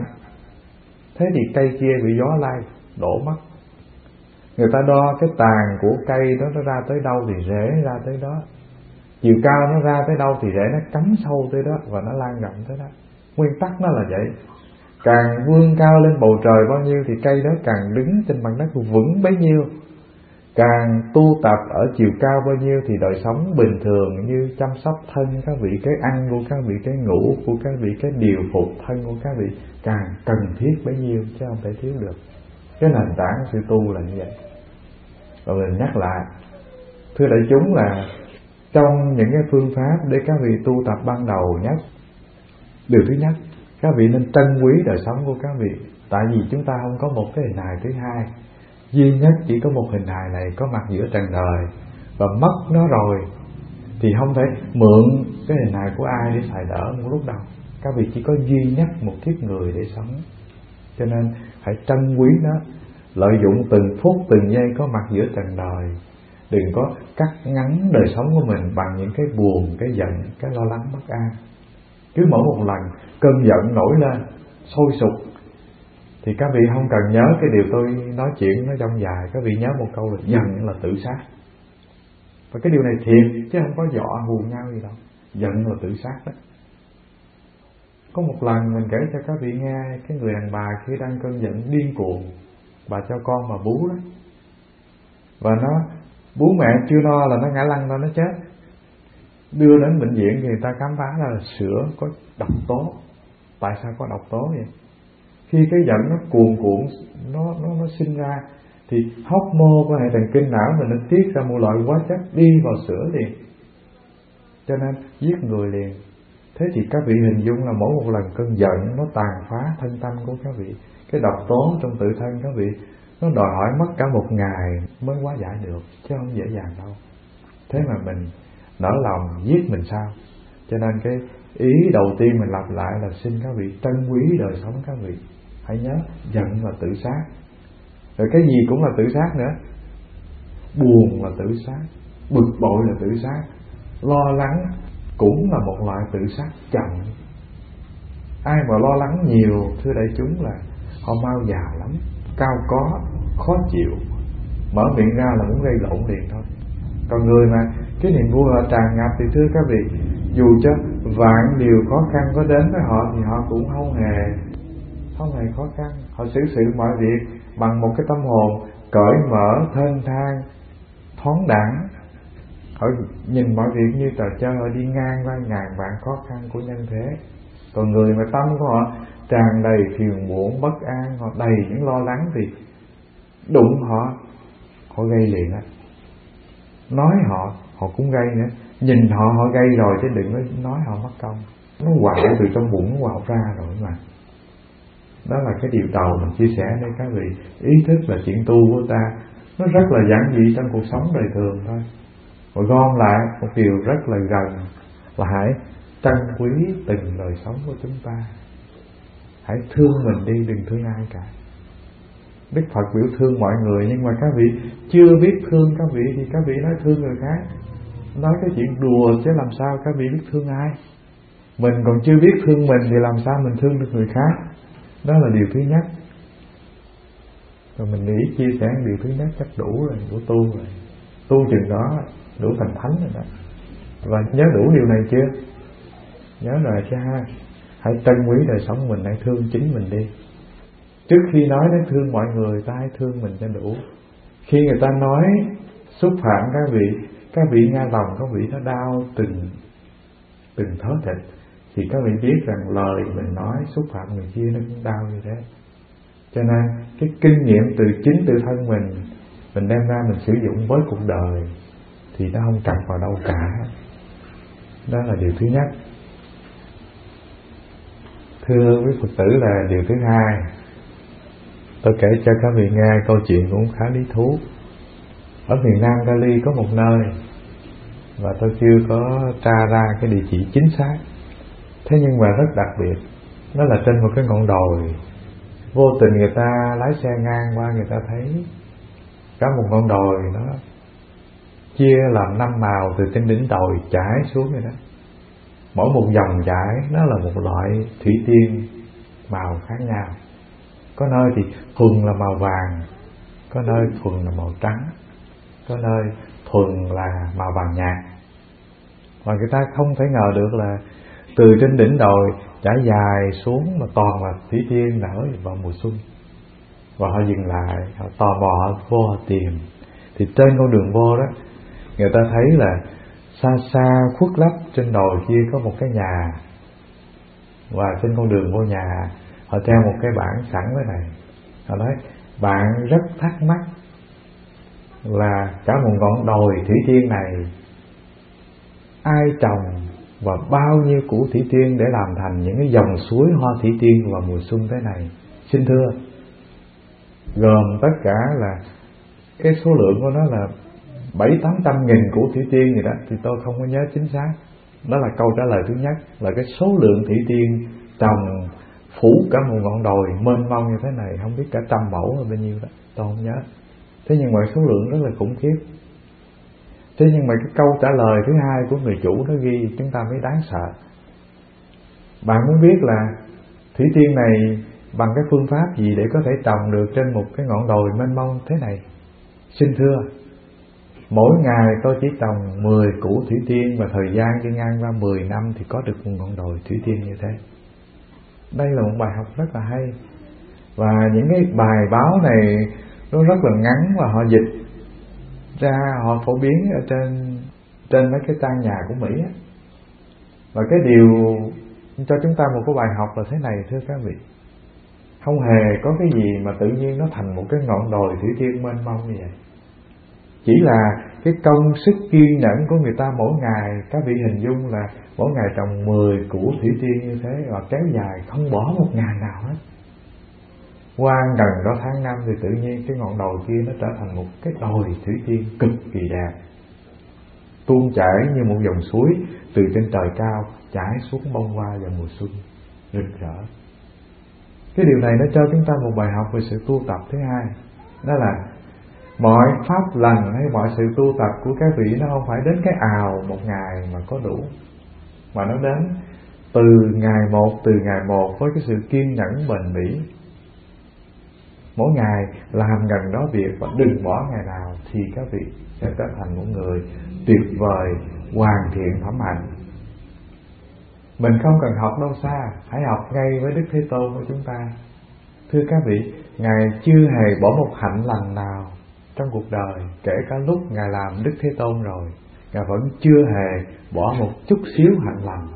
thế thì cây kia bị gió lay đổ mất. Người ta đo cái tàn của cây đó nó ra tới đâu thì rễ ra tới đó, chiều cao nó ra tới đâu thì rễ nó cắm sâu tới đó và nó lan rộng tới đó. Nguyên tắc nó là vậy. Càng vươn cao lên bầu trời bao nhiêu thì cây đó càng đứng trên mặt đất vững bấy nhiêu. Càng tu tập ở chiều cao bao nhiêu thì đời sống bình thường như chăm sóc thân các vị, cái ăn của các vị, cái ngủ của các vị, cái điều phục thân của các vị càng cần thiết bấy nhiêu, chứ không thể thiếu được. Cái nền tảng của sự tu là như vậy. Và mình nhắc lại, thưa đại chúng, là trong những cái phương pháp để các vị tu tập ban đầu nhất, điều thứ nhất, các vị nên trân quý đời sống của các vị. Tại vì chúng ta không có một cái hình hài thứ hai, duy nhất chỉ có một hình hài này có mặt giữa trần đời, và mất nó rồi thì không thể mượn cái hình hài của ai để xài đỡ một lúc đâu. Các vị chỉ có duy nhất một kiếp người để sống, cho nên hãy trân quý nó, lợi dụng từng phút từng giây có mặt giữa trần đời. Đừng có cắt ngắn đời sống của mình bằng những cái buồn, cái giận, cái lo lắng bất an. Cứ mỗi một lần cơn giận nổi lên sôi sục thì các vị không cần nhớ cái điều tôi nói chuyện nó trong dài, các vị nhớ một câu là giận là tự sát. Và cái điều này thiệt chứ không có dọa hù nhau gì đâu. Giận là tự sát đó. Có một lần mình kể cho các vị nghe, cái người đàn bà khi đang cơn giận điên cuồng, bà cho con mà bú đó, và nó bú mẹ chưa no là nó ngã lăn ra nó chết. Đưa đến bệnh viện thì người ta khám phá là sữa có độc tố. Tại sao có độc tố vậy? Khi cái giận nó cuồn cuộn, nó nó nó sinh ra thì hóc mô của hệ thần kinh não mình nó tiết ra một loại hóa chất đi vào sữa liền, cho nên giết người liền. Thế thì các vị hình dung là mỗi một lần cơn giận nó tàn phá thân tâm của các vị, cái độc tố trong tự thân các vị nó đòi hỏi mất cả một ngày mới hóa giải được, chứ không dễ dàng đâu. Thế mà mình nỡ lòng giết mình sao? Cho nên cái ý đầu tiên mình lặp lại là xin các vị trân quý đời sống các vị. Hãy nhớ, giận là tự sát, rồi cái gì cũng là tự sát nữa. Buồn là tự sát, bực bội là tự sát, lo lắng cũng là một loại tự sát chậm. Ai mà lo lắng nhiều, thưa đại chúng, là họ mau già lắm, cao có, khó chịu, mở miệng ra là muốn gây lộn liền thôi. Còn người mà cái niềm vui họ tràn ngập thì thưa các vị, dù cho vạn điều khó khăn có đến với họ thì họ cũng không hề không hề khó khăn. Họ xử sự mọi việc bằng một cái tâm hồn cởi mở, thênh thang, thoáng đẳng. Họ nhìn mọi việc như trò chơi, họ đi ngang qua ngàn vạn khó khăn của nhân thế. Còn người mà tâm của họ tràn đầy phiền muộn, bất an, họ đầy những lo lắng thì đụng họ, họ gây liền á. Nói họ, họ cũng gây nữa. Nhìn họ, họ gây rồi chứ đừng có nói họ mất công. Nó quạo từ trong bụng nó quạo ra rồi mà. Đó là cái điều đầu mình chia sẻ đây các vị. Ý thức là chuyện tu của ta, nó rất là giản dị trong cuộc sống đời thường thôi. Và gom lại một điều rất là gần là hãy trân quý từng đời sống của chúng ta. Hãy thương mình đi, đừng thương ai cả. Đức Phật biểu thương mọi người, nhưng mà các vị chưa biết thương các vị thì các vị nói thương người khác. Nói cái chuyện đùa chứ làm sao các vị biết thương ai. Mình còn chưa biết thương mình thì làm sao mình thương được người khác. Đó là điều thứ nhất. Rồi mình nghĩ chia sẻ điều thứ nhất chắc đủ rồi, đủ tu rồi. Tu chừng đó đủ thành thánh rồi đó. Và nhớ đủ điều này chưa? Nhớ rồi chứ ha. Hãy trân quý đời sống mình, hãy thương chính mình đi. Trước khi nói đến thương mọi người, ta hãy thương mình cho đủ. Khi người ta nói xúc phạm các vị, các vị nghe lòng các vị nó đau từng từng thớ thịt, thì các vị biết rằng lời mình nói xúc phạm người kia nó cũng đau như thế. Cho nên cái kinh nghiệm từ chính tự thân mình, mình đem ra mình sử dụng với cuộc đời thì nó không trật vào đâu cả. Đó là điều thứ nhất. Thưa quý Phật tử, là điều thứ hai, tôi kể cho các vị nghe câu chuyện cũng khá lý thú. Ở miền Nam Cali có một nơi, và tôi chưa có tra ra cái địa chỉ chính xác, thế nhưng mà rất đặc biệt. Nó là trên một cái ngọn đồi. Vô tình người ta lái xe ngang qua, người ta thấy cả một ngọn đồi nó chia làm năm màu từ trên đỉnh đồi chảy xuống vậy đó. Mỗi một dòng chảy nó là một loại thủy tiên màu khác nhau. Có nơi thì thuần là màu vàng, có nơi thuần là màu trắng, có nơi thuần là màu vàng nhạt. Và người ta không thể ngờ được là từ trên đỉnh đồi trải dài xuống mà toàn là thủy tiên nở vào mùa xuân. Và họ dừng lại, họ tò mò, họ vô họ tìm. Thì trên con đường vô đó, người ta thấy là xa xa khuất lấp trên đồi kia có một cái nhà. Và trên con đường vô nhà, họ treo một cái bảng sẵn thế này. Họ nói, bạn rất thắc mắc là cả một ngọn đồi thủy tiên này ai trồng và bao nhiêu củ thủy tiên để làm thành những cái dòng suối hoa thủy tiên vào mùa xuân thế này. Xin thưa, gồm tất cả là cái số lượng của nó là bảy tám trăm nghìn củ thủy tiên gì đó, thì tôi không có nhớ chính xác. Đó là câu trả lời thứ nhất, là cái số lượng thủy tiên trồng phủ cả một ngọn đồi mênh mông như thế này, không biết cả trăm mẫu hay bao nhiêu đó, tôi không nhớ. Thế nhưng mà số lượng rất là khủng khiếp. Thế nhưng mà cái câu trả lời thứ hai của người chủ nó ghi chúng ta mới đáng sợ. Bạn muốn biết là thủy tiên này bằng cái phương pháp gì để có thể trồng được trên một cái ngọn đồi mênh mông thế này? Xin thưa, mỗi ngày tôi chỉ trồng mười củ thủy tiên, và thời gian đi ngang qua mười năm thì có được một ngọn đồi thủy tiên như thế. Đây là một bài học rất là hay. Và những cái bài báo này nó rất là ngắn, và họ dịch ra, họ phổ biến ở trên trên mấy cái trang nhà của Mỹ á. Và cái điều cho chúng ta một cái bài học là thế này, thưa các vị. Không hề có cái gì mà tự nhiên nó thành một cái ngọn đồi thủy tiên mênh mông như vậy. Chỉ là cái công sức kiên nhẫn của người ta mỗi ngày. Các vị hình dung là mỗi ngày trồng mười củ thủy tiên như thế, và kéo dài không bỏ một ngày nào hết. Qua gần đó tháng năm thì tự nhiên cái ngọn đồi kia nó trở thành một cái đồi thủy tiên cực kỳ đẹp, tuôn chảy như một dòng suối từ trên trời cao chảy xuống bông hoa vào mùa xuân rực rỡ. Cái điều này nó cho chúng ta một bài học về sự tu tập thứ hai. Đó là mọi pháp lành hay mọi sự tu tập của các vị nó không phải đến cái ào một ngày mà có đủ, mà nó đến từ ngày một, từ ngày một với cái sự kiên nhẫn bền bỉ. Mỗi ngày làm gần đó việc và đừng bỏ ngày nào, thì các vị sẽ trở thành một người tuyệt vời, hoàn thiện phẩm hạnh. Mình không cần học đâu xa, hãy học ngay với Đức Thế Tôn của chúng ta. Thưa các vị, Ngài chưa hề bỏ một hạnh lành nào trong cuộc đời. Kể cả lúc Ngài làm Đức Thế Tôn rồi, Ngài vẫn chưa hề bỏ một chút xíu hạnh lành.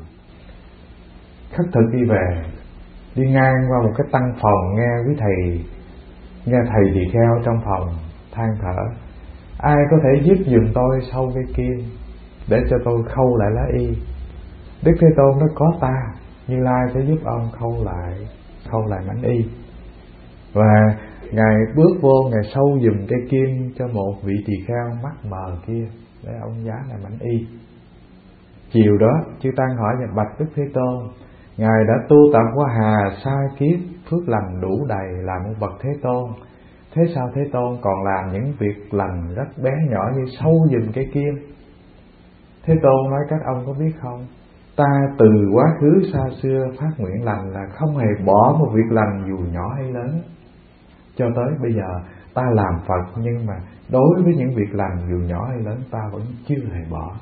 Khất thực đi về, đi ngang qua một cái tăng phòng, nghe quý thầy Nghe thầy tỳ kheo trong phòng than thở, ai có thể giúp giùm tôi sâu cây kim để cho tôi khâu lại lá y. Đức Thế Tôn nói có ta, Như Lai sẽ giúp ông khâu lại khâu lại mảnh y. Và Ngài bước vô, Ngài sâu giùm cây kim cho một vị tỳ kheo mắt mờ kia để ông giá lại mảnh y. Chiều đó chư tăng hỏi nhà bạch Đức Thế Tôn, Ngài đã tu tập qua hà sa kiếp, phước lành đủ đầy, làm một bậc Thế Tôn. Thế sao Thế Tôn còn làm những việc lành rất bé nhỏ như sâu giùm cái kim? Thế Tôn nói, các ông có biết không, ta từ quá khứ xa xưa phát nguyện lành là không hề bỏ một việc lành dù nhỏ hay lớn. cho tới bây giờ ta làm Phật, nhưng mà đối với những việc lành dù nhỏ hay lớn ta vẫn chưa hề bỏ.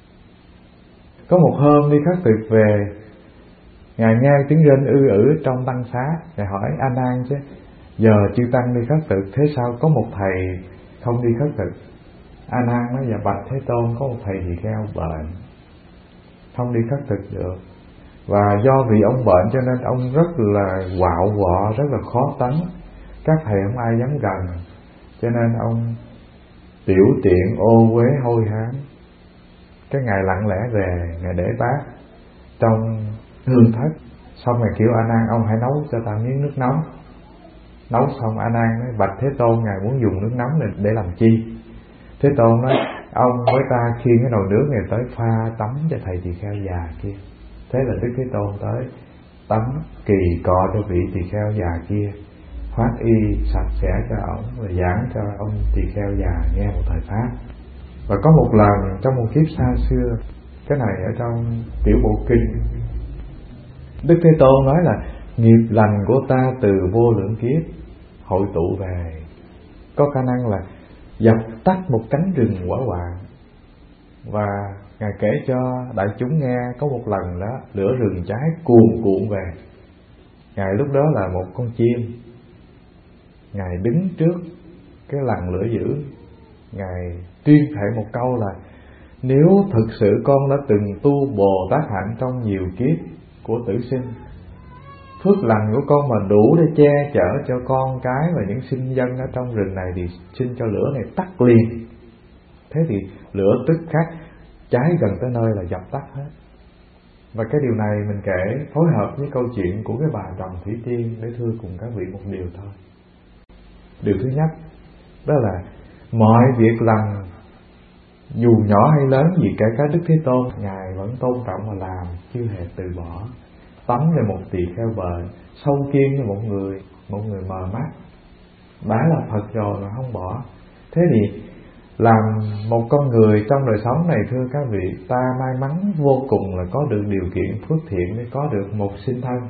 Có một hôm đi khất thực về, Ngài nghe tiếng rên ư ử trong tăng xá. Ngài hỏi A Nan chứ, giờ chư tăng đi khất thực, thế sao có một thầy không đi khất thực? A Nan nói, dạ bạch Thế Tôn, có một thầy tỳ kheo bệnh, không đi khất thực được. Và do vì ông bệnh cho nên ông rất là quạo quọ, rất là khó tánh. Các thầy không ai dám gần, cho nên ông tiểu tiện ô uế hôi hám. Cái Ngài lặng lẽ về, Ngài để bát trong hương thất. Xong Ngài kêu A Nan, ông hãy nấu cho ta miếng nước nóng. Nấu xong A Nan nói, bạch Thế Tôn, Ngài muốn dùng nước nóng này để làm chi? Thế Tôn nói, ông với ta khiêng cái nồi nước này tới pha tắm cho thầy tỳ kheo già kia. Thế là Đức Thế Tôn tới tắm kỳ cọ cho vị tỳ kheo già kia, khoác y sạch sẽ cho ổng và giảng cho ông tỳ kheo già nghe một thời pháp. Và có một lần trong một kiếp xa xưa, cái này ở trong Tiểu Bộ Kinh, Đức Thế Tôn nói là nghiệp lành của ta từ vô lượng kiếp hội tụ về, có khả năng là dập tắt một cánh rừng hỏa hoạn. Và Ngài kể cho đại chúng nghe có một lần đó lửa rừng cháy cuồn cuộn về. Ngài lúc đó là một con chim, Ngài đứng trước cái lằn lửa dữ, Ngài tuyên thệ một câu là nếu thực sự con đã từng tu Bồ Tát hạnh trong nhiều kiếp của tử sinh, phước lành của con mà đủ để che chở cho con cái và những sinh dân ở trong rừng này, thì xin cho lửa này tắt liền. Thế thì lửa tức khắc cháy gần tới nơi là dập tắt hết. Và cái điều này mình kể phối hợp với câu chuyện của cái bà trồng thủy tiên để thưa cùng các vị một điều thôi. Điều thứ nhất đó là mọi việc lành dù nhỏ hay lớn gì, kể cả Đức Thế Tôn, Ngài vẫn tôn trọng mà làm, chưa hề từ bỏ. Tắm về một tỳ kheo bệnh, sâu kiên như một người một người mờ mắt, đã là Phật rồi mà không bỏ. Thế thì làm một con người trong đời sống này, thưa các vị, ta may mắn vô cùng là có được điều kiện phước thiện để có được một sinh thân.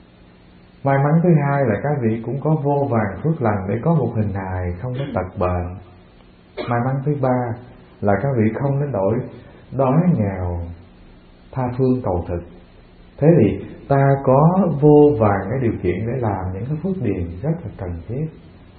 May mắn thứ hai là các vị cũng có vô vàn phước lành để có một hình hài không có tật bệnh. May mắn thứ ba là các vị không đến đổi đói nghèo, tha phương cầu thực. Thế thì ta có vô vàn cái điều kiện để làm những cái phước điền rất là cần thiết.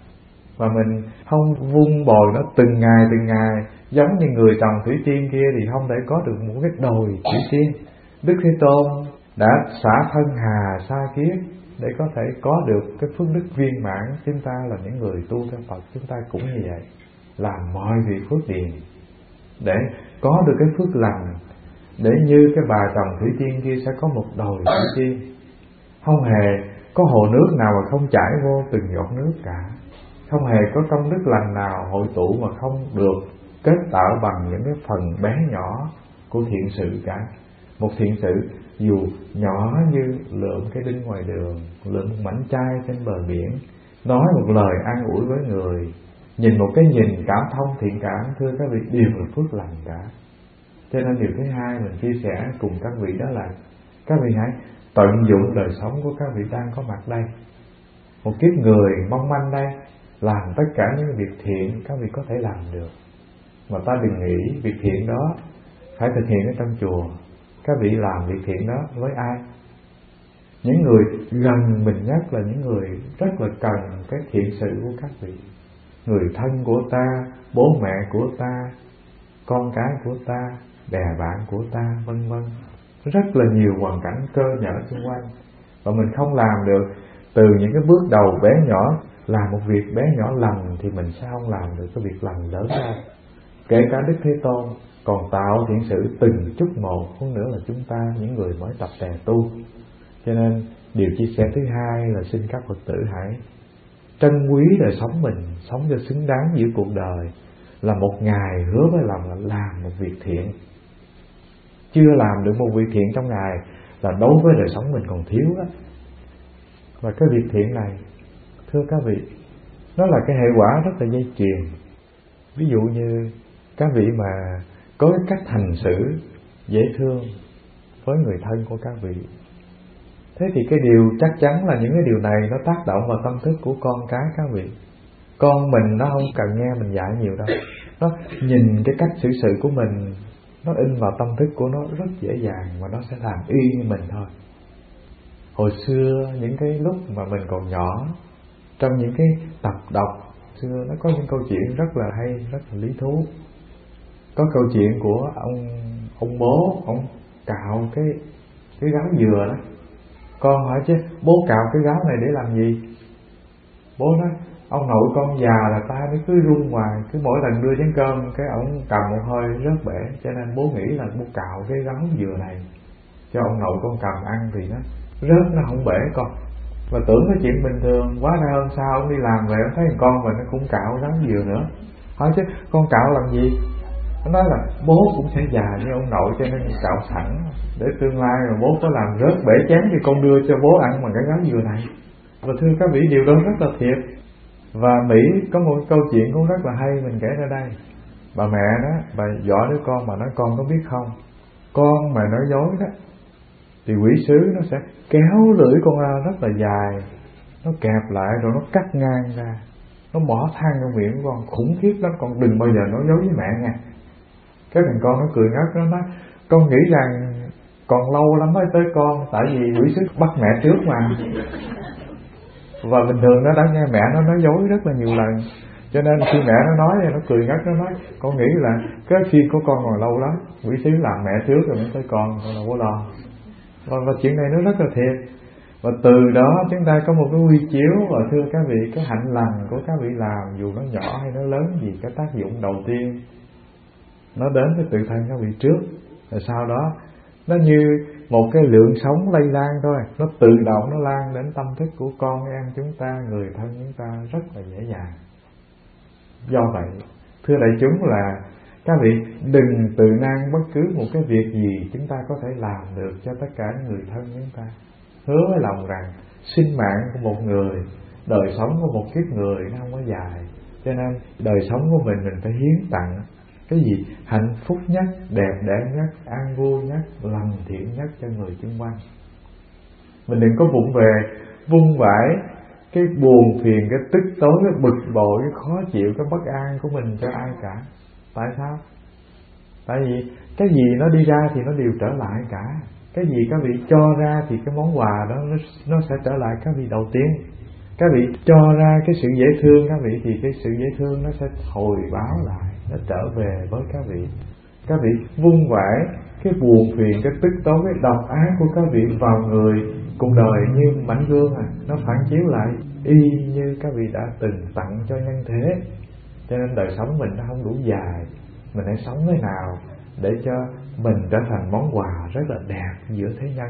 Và mình không vun bồi nó từng ngày từng ngày, giống như người trồng thủy tiên kia thì không thể có được một cái đồi thủy tiên. Đức Thế Tôn đã xả thân hà sa kiếp để có thể có được cái phước đức viên mãn. Chúng ta là những người tu theo Phật, chúng ta cũng như vậy, làm mọi việc phước điền để có được cái phước lành, để như cái bà trồng thủy tiên kia sẽ có một đồi thủy tiên, không hề có hồ nước nào mà không chảy vô từng giọt nước cả, không hề có công đức lành nào hội tụ mà không được kết tạo bằng những cái phần bé nhỏ của thiện sự cả. Một thiện sự dù nhỏ như lượm cái đinh ngoài đường, lượm một mảnh chai trên bờ biển, nói một lời an ủi với người, nhìn một cái nhìn cảm thông thiện cảm, thưa các vị, đều là phước lành cả. Cho nên điều thứ hai mình chia sẻ cùng các vị đó là các vị hãy tận dụng đời sống của các vị đang có mặt đây. Một kiếp người mong manh đây, làm tất cả những việc thiện các vị có thể làm được. Mà ta đừng nghĩ việc thiện đó phải thực hiện ở trong chùa. Các vị làm việc thiện đó với ai? Những người gần mình nhất là những người rất là cần cái thiện sự của các vị. Người thân của ta, bố mẹ của ta, con cái của ta, bè bạn của ta, vân vân. Rất là nhiều hoàn cảnh cơ nhở xung quanh. Và mình không làm được từ những cái bước đầu bé nhỏ, làm một việc bé nhỏ lành thì mình sẽ không làm được cái việc lành lớn ra. Kể cả Đức Thế Tôn còn tạo thiện sự từng chút một, hơn nữa là chúng ta những người mới tập tè tu. Cho nên điều chia sẻ thứ hai là xin các Phật tử hãy trân quý đời sống mình, sống cho xứng đáng giữa cuộc đời. Là một ngày hứa với lòng là làm một việc thiện. Chưa làm được một việc thiện trong ngày là đối với đời sống mình còn thiếu đó. Và cái việc thiện này, thưa các vị, nó là cái hệ quả rất là dây chuyền. Ví dụ như các vị mà có cái cách hành xử dễ thương với người thân của các vị, Thế thì cái điều chắc chắn là những cái điều này nó tác động vào tâm thức của con cái các vị. Con mình nó không cần nghe mình dạy nhiều đâu, nó nhìn cái cách xử sự của mình, nó in vào tâm thức của nó rất dễ dàng, và nó sẽ làm y như mình thôi. Hồi xưa những cái lúc mà mình còn nhỏ, trong những cái tập đọc xưa, nó có những câu chuyện rất là hay, rất là lý thú. Có câu chuyện của ông ông bố, ông cạo cái cái gáo dừa đó. Con hỏi chứ bố cạo cái gáo này để làm gì? Bố nói ông nội con già là tay nó cứ run hoài, cứ mỗi lần đưa chén cơm cái ông cầm một hơi rớt bể, cho nên bố nghĩ là bố cạo cái gáo dừa này cho ông nội con cầm ăn thì nó rớt, nó không bể con. Và tưởng cái chuyện bình thường, quá ra hôm sau ông đi làm về ông thấy con mình nó cũng cạo gáo dừa nữa. Hỏi chứ con cạo làm gì? Nó nói là bố cũng sẽ già như ông nội cho nên cạo sẵn để tương lai mà bố có làm rớt bể chén thì con đưa cho bố ăn bằng cái gáo dừa này. Và thưa các vị, điều đó rất là thiệt. Và Mỹ có một câu chuyện cũng rất là hay mình kể ra đây. Bà mẹ đó, bà dọa đứa con mà nói con có biết không, con mà nói dối đó thì quỷ sứ nó sẽ kéo lưỡi con ra rất là dài, nó kẹp lại rồi nó cắt ngang ra, nó bỏ than trong miệng của con, khủng khiếp lắm, con đừng bao giờ nói dối với mẹ nha. Cái thằng con nó cười ngất, nó nói con nghĩ rằng còn lâu lắm mới tới con, tại vì quỷ sứ bắt mẹ trước mà. Và bình thường nó đã nghe mẹ nó nói dối rất là nhiều lần, cho nên khi mẹ nó nói thì nó cười ngất, nó nói con nghĩ là cái khi của con còn lâu lắm, quỷ sứ làm mẹ trước rồi mới tới con, con đâu có lo. Và, và chuyện này nó rất là thiệt. Và từ đó chúng ta có một cái quy chiếu. Và thưa các vị, cái hạnh lành của các vị làm, dù nó nhỏ hay nó lớn gì, cái tác dụng đầu tiên nó đến với tự thân các vị trước, rồi sau đó nó như một cái lượng sống lây lan thôi, nó tự động nó lan đến tâm thức của con em chúng ta, người thân chúng ta rất là dễ dàng. Do vậy thưa đại chúng là các vị đừng tự nan bất cứ một cái việc gì chúng ta có thể làm được cho tất cả người thân chúng ta. Hứa với lòng rằng sinh mạng của một người, đời sống của một kiếp người nó không có dài, cho nên đời sống của mình mình phải hiến tặng cái gì hạnh phúc nhất, đẹp đẽ nhất, an vui nhất, lành thiện nhất cho người xung quanh. Mình đừng có vụng về vung vãi cái buồn phiền, cái tức tối, cái bực bội, cái khó chịu, cái bất an của mình cho ai cả. Tại sao? Tại vì cái gì nó đi ra thì nó đều trở lại cả. Cái gì các vị cho ra thì cái món quà đó nó, nó sẽ trở lại các vị đầu tiên. Các vị cho ra cái sự dễ thương các vị thì cái sự dễ thương nó sẽ hồi báo lại, nó trở về với các vị. Các vị vung vãi cái buồn phiền, cái tức tối, cái độc ác của các vị vào người cuộc đời như mảnh gương à, nó phản chiếu lại y như các vị đã từng tặng cho nhân thế. Cho nên đời sống mình nó không đủ dài, mình hãy sống thế nào để cho mình trở thành món quà rất là đẹp giữa thế nhân.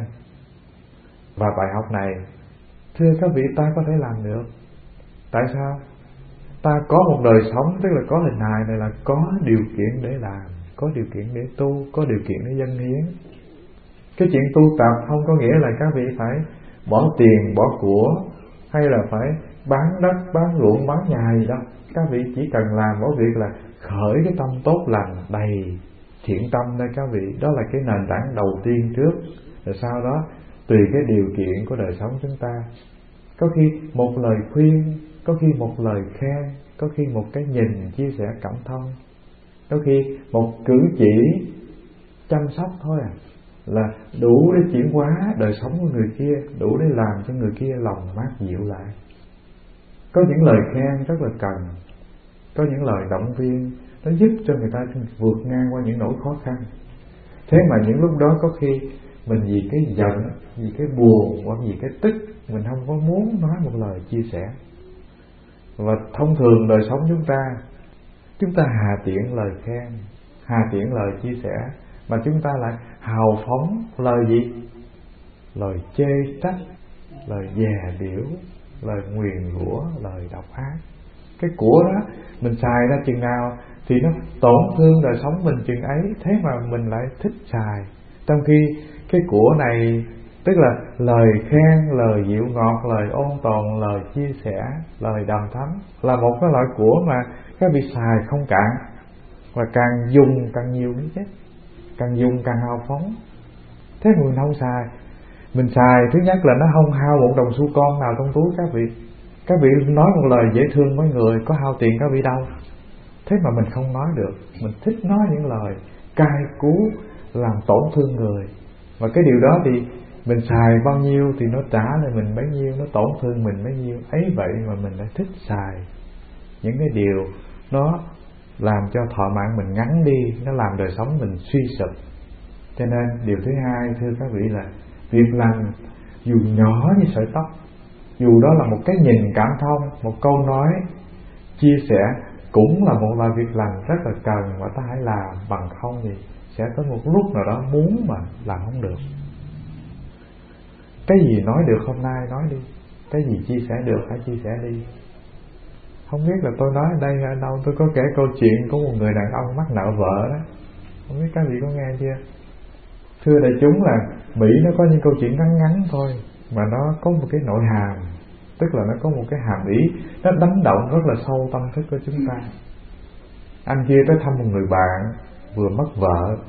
Và bài học này thưa các vị ta có thể làm được. Tại sao? Ta có một đời sống, tức là có hình hài này là có điều kiện để làm, có điều kiện để tu, có điều kiện để dâng hiến. Cái chuyện tu tập không có nghĩa là các vị phải bỏ tiền, bỏ của, hay là phải bán đất, bán ruộng, bán nhà gì đâu. Các vị chỉ cần làm mỗi việc là khởi cái tâm tốt lành, đầy thiện tâm đây các vị. Đó là cái nền tảng đầu tiên trước. Rồi sau đó tùy cái điều kiện của đời sống chúng ta, có khi một lời khuyên, có khi một lời khen, có khi một cái nhìn chia sẻ cảm thông, có khi một cử chỉ chăm sóc thôi à, là đủ để chuyển hóa đời sống của người kia, đủ để làm cho người kia lòng mát dịu lại. Có những lời khen rất là cần, có những lời động viên nó giúp cho người ta vượt ngang qua những nỗi khó khăn. Thế mà những lúc đó có khi mình vì cái giận, vì cái buồn hoặc vì cái tức, mình không có muốn nói một lời chia sẻ. Và thông thường đời sống chúng ta, chúng ta hà tiện lời khen, hà tiện lời chia sẻ, mà chúng ta lại hào phóng lời gì? Lời chê trách, lời dè biểu, lời nguyền rủa, lời độc ác. Cái của đó mình xài ra chừng nào thì nó tổn thương đời sống mình chừng ấy, thế mà mình lại thích xài. Trong khi cái của này, tức là lời khen, lời dịu ngọt, lời ôn tồn, lời chia sẻ, lời đàm thắm, là một cái loại của mà các vị xài không cạn, và càng dùng càng nhiều nữa chứ, càng dùng càng hào phóng. Thế người không xài, Mình xài thứ nhất là nó không hao một đồng xu con nào trong túi các vị. Các vị nói một lời dễ thương với người, có hao tiền các vị đâu. Thế mà mình không nói được. Mình thích nói những lời cay cú làm tổn thương người. Và cái điều đó thì mình xài bao nhiêu thì nó trả lại mình bấy nhiêu, nó tổn thương mình bấy nhiêu. Ấy vậy mà mình lại thích xài những cái điều nó làm cho thọ mạng mình ngắn đi, nó làm đời sống mình suy sụp. Cho nên điều thứ hai thưa các vị là việc lành dù nhỏ như sợi tóc, dù đó là một cái nhìn cảm thông, một câu nói chia sẻ, cũng là một loại việc lành rất là cần và ta hãy làm. Bằng không thì sẽ tới một lúc nào đó muốn mà làm không được. Cái gì nói được hôm nay nói đi, cái gì chia sẻ được hãy chia sẻ đi. Không biết là tôi nói ở đây ở đâu, tôi có kể câu chuyện của một người đàn ông mắc nợ vợ đó. Không biết các vị có nghe chưa? Thưa đại chúng là Mỹ nó có những câu chuyện ngắn ngắn thôi mà nó có một cái nội hàm, tức là nó có một cái hàm ý, nó đánh động rất là sâu tâm thức của chúng ta. Anh kia tới thăm một người bạn vừa mất vợ,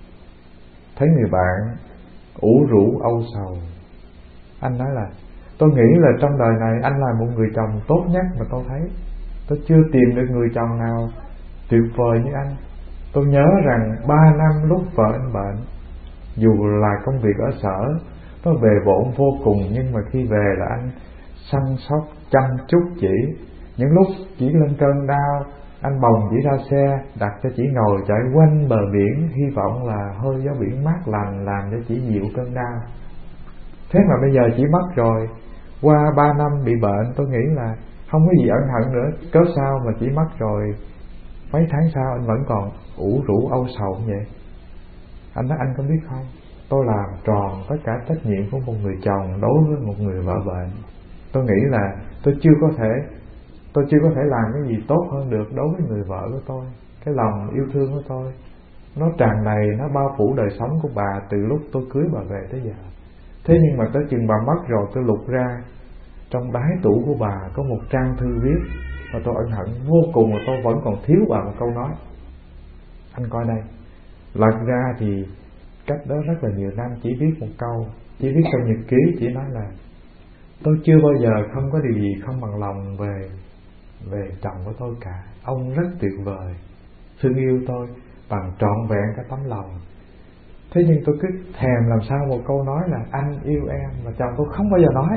thấy người bạn ủ rũ âu sầu. Anh nói là tôi nghĩ là trong đời này anh là một người chồng tốt nhất mà tôi thấy. Tôi chưa tìm được người chồng nào tuyệt vời như anh. Tôi nhớ rằng ba năm lúc vợ anh bệnh, dù là công việc ở sở nó bề bộn vô cùng, nhưng mà khi về là anh săn sóc chăm chút chỉ. Những lúc chỉ lên cơn đau, anh bồng chỉ ra xe, đặt cho chỉ ngồi chạy quanh bờ biển, hy vọng là hơi gió biển mát lành làm cho chỉ dịu cơn đau. Thế mà bây giờ chỉ mất rồi, qua ba năm bị bệnh, tôi nghĩ là không có gì ân hận nữa. Cớ sao mà chỉ mất rồi mấy tháng sau anh vẫn còn ủ rũ âu sầu như vậy? Anh nói anh có biết không, tôi làm tròn tất cả trách nhiệm của một người chồng đối với một người vợ bệnh. Tôi nghĩ là tôi chưa có thể Tôi chưa có thể làm cái gì tốt hơn được đối với người vợ của tôi. Cái lòng yêu thương của tôi nó tràn đầy, nó bao phủ đời sống của bà từ lúc tôi cưới bà về tới giờ. Thế nhưng mà tới chừng bà mất rồi, tôi lục ra trong đáy tủ của bà có một trang thư viết và tôi ân hận vô cùng, mà tôi vẫn còn thiếu bà một câu nói. Anh coi đây. Lật ra thì cách đó rất là nhiều năm chỉ viết một câu, chỉ viết trong nhật ký, chỉ nói là tôi chưa bao giờ không có điều gì không bằng lòng về về chồng của tôi cả. Ông rất tuyệt vời, thương yêu tôi bằng trọn vẹn cả tấm lòng. Thế nhưng tôi cứ thèm làm sao một câu nói là anh yêu em, mà chồng tôi không bao giờ nói.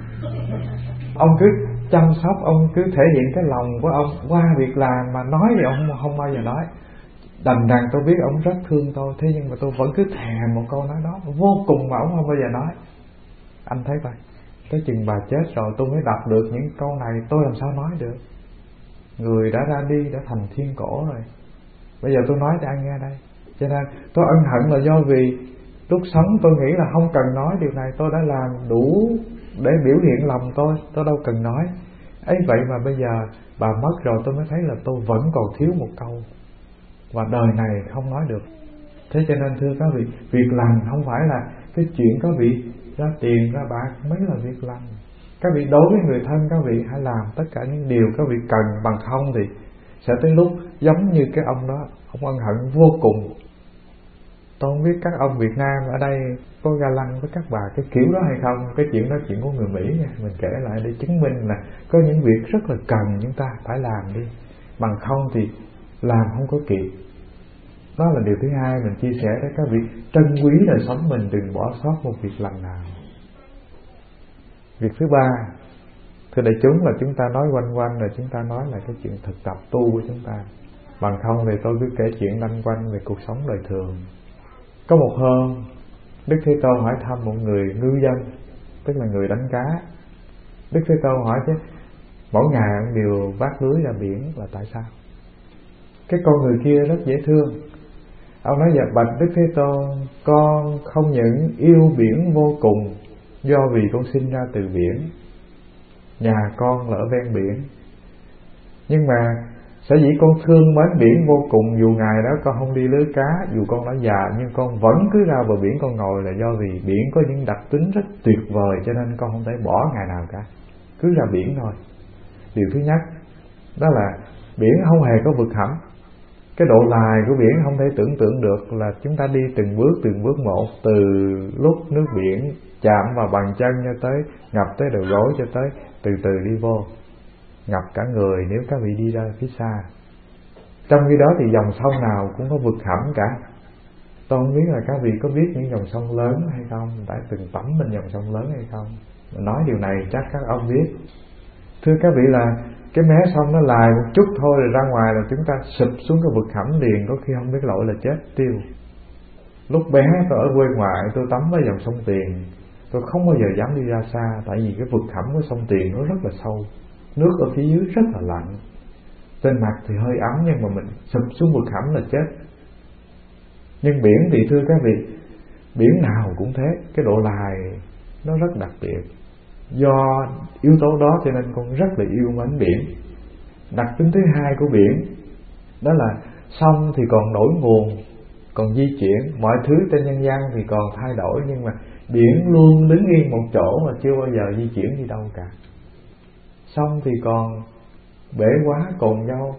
Ông cứ chăm sóc, ông cứ thể hiện cái lòng của ông qua việc làm, mà nói thì ông không bao giờ nói. Đành rằng tôi biết ông rất thương tôi, thế nhưng mà tôi vẫn cứ thèm một câu nói đó vô cùng mà ông không bao giờ nói. Anh thấy vậy, tới chừng bà chết rồi tôi mới đọc được những câu này, tôi làm sao nói được. Người đã ra đi, đã thành thiên cổ rồi, bây giờ tôi nói cho anh nghe đây. Cho nên tôi ân hận là do vì lúc sống tôi nghĩ là không cần nói điều này, tôi đã làm đủ để biểu hiện lòng tôi, tôi đâu cần nói. Ấy vậy mà bây giờ bà mất rồi tôi mới thấy là tôi vẫn còn thiếu một câu, và đời này không nói được. Thế cho nên thưa các vị, việc lành không phải là cái chuyện các vị ra tiền ra bạc mới là việc lành. Các vị đối với người thân các vị hãy làm tất cả những điều các vị cần, bằng không thì sẽ tới lúc giống như cái ông đó, ông ân hận vô cùng. Tôi không biết các ông Việt Nam ở đây có ga lăng với các bà cái kiểu đó hay không. Cái chuyện đó chuyện của người Mỹ nha, mình kể lại để chứng minh là có những việc rất là cần chúng ta phải làm đi, bằng không thì làm không có kịp. Đó là điều thứ hai mình chia sẻ để các vị trân quý đời sống mình, đừng bỏ sót một việc lành nào. Việc thứ ba, thưa đại chúng, là chúng ta nói quanh quanh rồi chúng ta nói là cái chuyện thực tập tu của chúng ta. Bằng không thì tôi cứ kể chuyện lanh quanh về cuộc sống đời thường. Có một hôm Đức Thế Tôn hỏi thăm một người ngư dân, tức là người đánh cá. Đức Thế Tôn hỏi chứ mỗi ngày ông đều vác lưới ra biển là tại sao? Cái con người kia rất dễ thương. Ông nói dạ bạch Đức Thế Tôn, con không những yêu biển vô cùng do vì con sinh ra từ biển, nhà con là ở ven biển, nhưng mà sở dĩ con thương mến biển vô cùng, dù ngày đó con không đi lưới cá, dù con đã già, nhưng con vẫn cứ ra bờ biển con ngồi, là do vì biển có những đặc tính rất tuyệt vời, cho nên con không thể bỏ ngày nào cả, cứ ra biển thôi. Điều thứ nhất đó là biển không hề có vực hẫm. Cái độ dài của biển không thể tưởng tượng được, là chúng ta đi từng bước từng bước một, từ lúc nước biển chạm vào bàn chân cho tới ngập tới đầu gối, cho tới từ từ đi vô ngập cả người nếu các vị đi ra phía xa. Trong khi đó thì dòng sông nào cũng có vực thẳm cả. Tôi không biết là các vị có biết những dòng sông lớn hay không, đã từng tắm bên dòng sông lớn hay không. Nói điều này chắc các ông biết. Thưa các vị, là cái mé sông nó lại một chút thôi rồi ra ngoài là chúng ta sụp xuống cái vực thẳm liền, có khi không biết lội là chết tiêu. Lúc bé tôi ở quê ngoại, tôi tắm với dòng sông Tiền, tôi không bao giờ dám đi ra xa, tại vì cái vực thẳm của sông Tiền nó rất là sâu, nước ở phía dưới rất là lạnh, trên mặt thì hơi ấm nhưng mà mình sụp xuống vực thẳm là chết. Nhưng biển thì thưa các vị, biển nào cũng thế, cái độ dài nó rất đặc biệt. Do yếu tố đó cho nên con rất là yêu mến biển. Đặc tính thứ hai của biển đó là sông thì còn đổi nguồn, còn di chuyển, mọi thứ trên nhân gian thì còn thay đổi, nhưng mà biển luôn đứng yên một chỗ mà chưa bao giờ di chuyển đi đâu cả. Sông thì còn bể quá cồn dâu.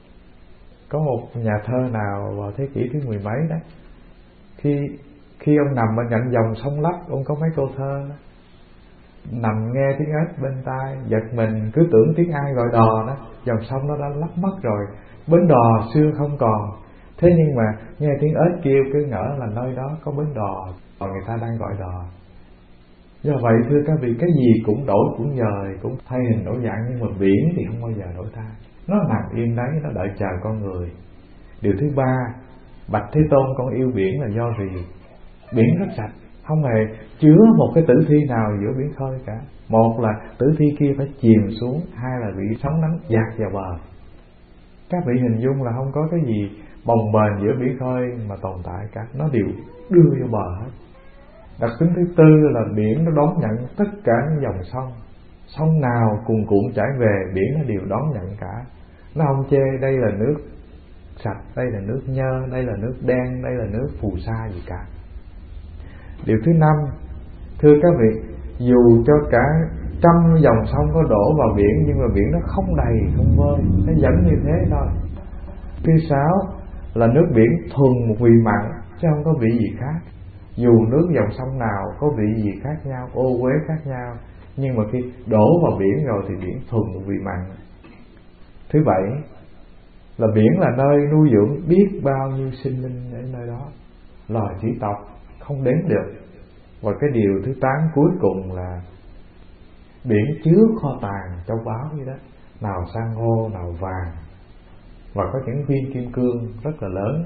Có một nhà thơ nào vào thế kỷ thứ mười mấy đó, khi khi ông nằm ở cạnh dòng sông lấp, ông có mấy câu thơ đó: nằm nghe tiếng ếch bên tai, giật mình cứ tưởng tiếng ai gọi đò đó. Dòng sông nó đã lấp mất rồi, bến đò xưa không còn, thế nhưng mà nghe tiếng ếch kêu cứ ngỡ là nơi đó có bến đò, còn người ta đang gọi đò. Do vậy thưa các vị, cái gì cũng đổi cũng dời, cũng thay hình đổi dạng, nhưng mà biển thì không bao giờ đổi thay, nó nằm yên đấy, nó đợi chờ con người. Điều thứ ba, Bạch Thế Tôn con yêu biển là do gì? Biển rất sạch, không hề chứa một cái tử thi nào giữa biển khơi cả. Một là tử thi kia phải chìm xuống, hai là bị sóng đánh dạt vào bờ. Các vị hình dung là không có cái gì bồng bềnh giữa biển khơi mà tồn tại cả, nó đều đưa vô bờ hết. Đặc tính thứ tư là biển nó đón nhận tất cả những dòng sông. Sông nào cuồn cuộn chảy về, biển nó đều đón nhận cả. Nó không chê đây là nước sạch, đây là nước nhơ, đây là nước đen, đây là nước phù sa gì cả. Điều thứ năm, thưa các vị, dù cho cả trăm dòng sông có đổ vào biển, nhưng mà biển nó không đầy, không vơi, nó vẫn như thế thôi. Thứ sáu là nước biển thuần một vị mặn, chứ không có vị gì khác. Dù nước dòng sông nào có vị gì khác nhau, ô uế khác nhau, nhưng mà khi đổ vào biển rồi thì biển thuần một vị mặn. Thứ bảy là biển là nơi nuôi dưỡng biết bao nhiêu sinh linh ở nơi đó, loài thủy tộc không đếm được. Và cái điều thứ tám cuối cùng là biển chứa kho tàng châu báu như đó, nào san hô, nào vàng, và có những viên kim cương rất là lớn.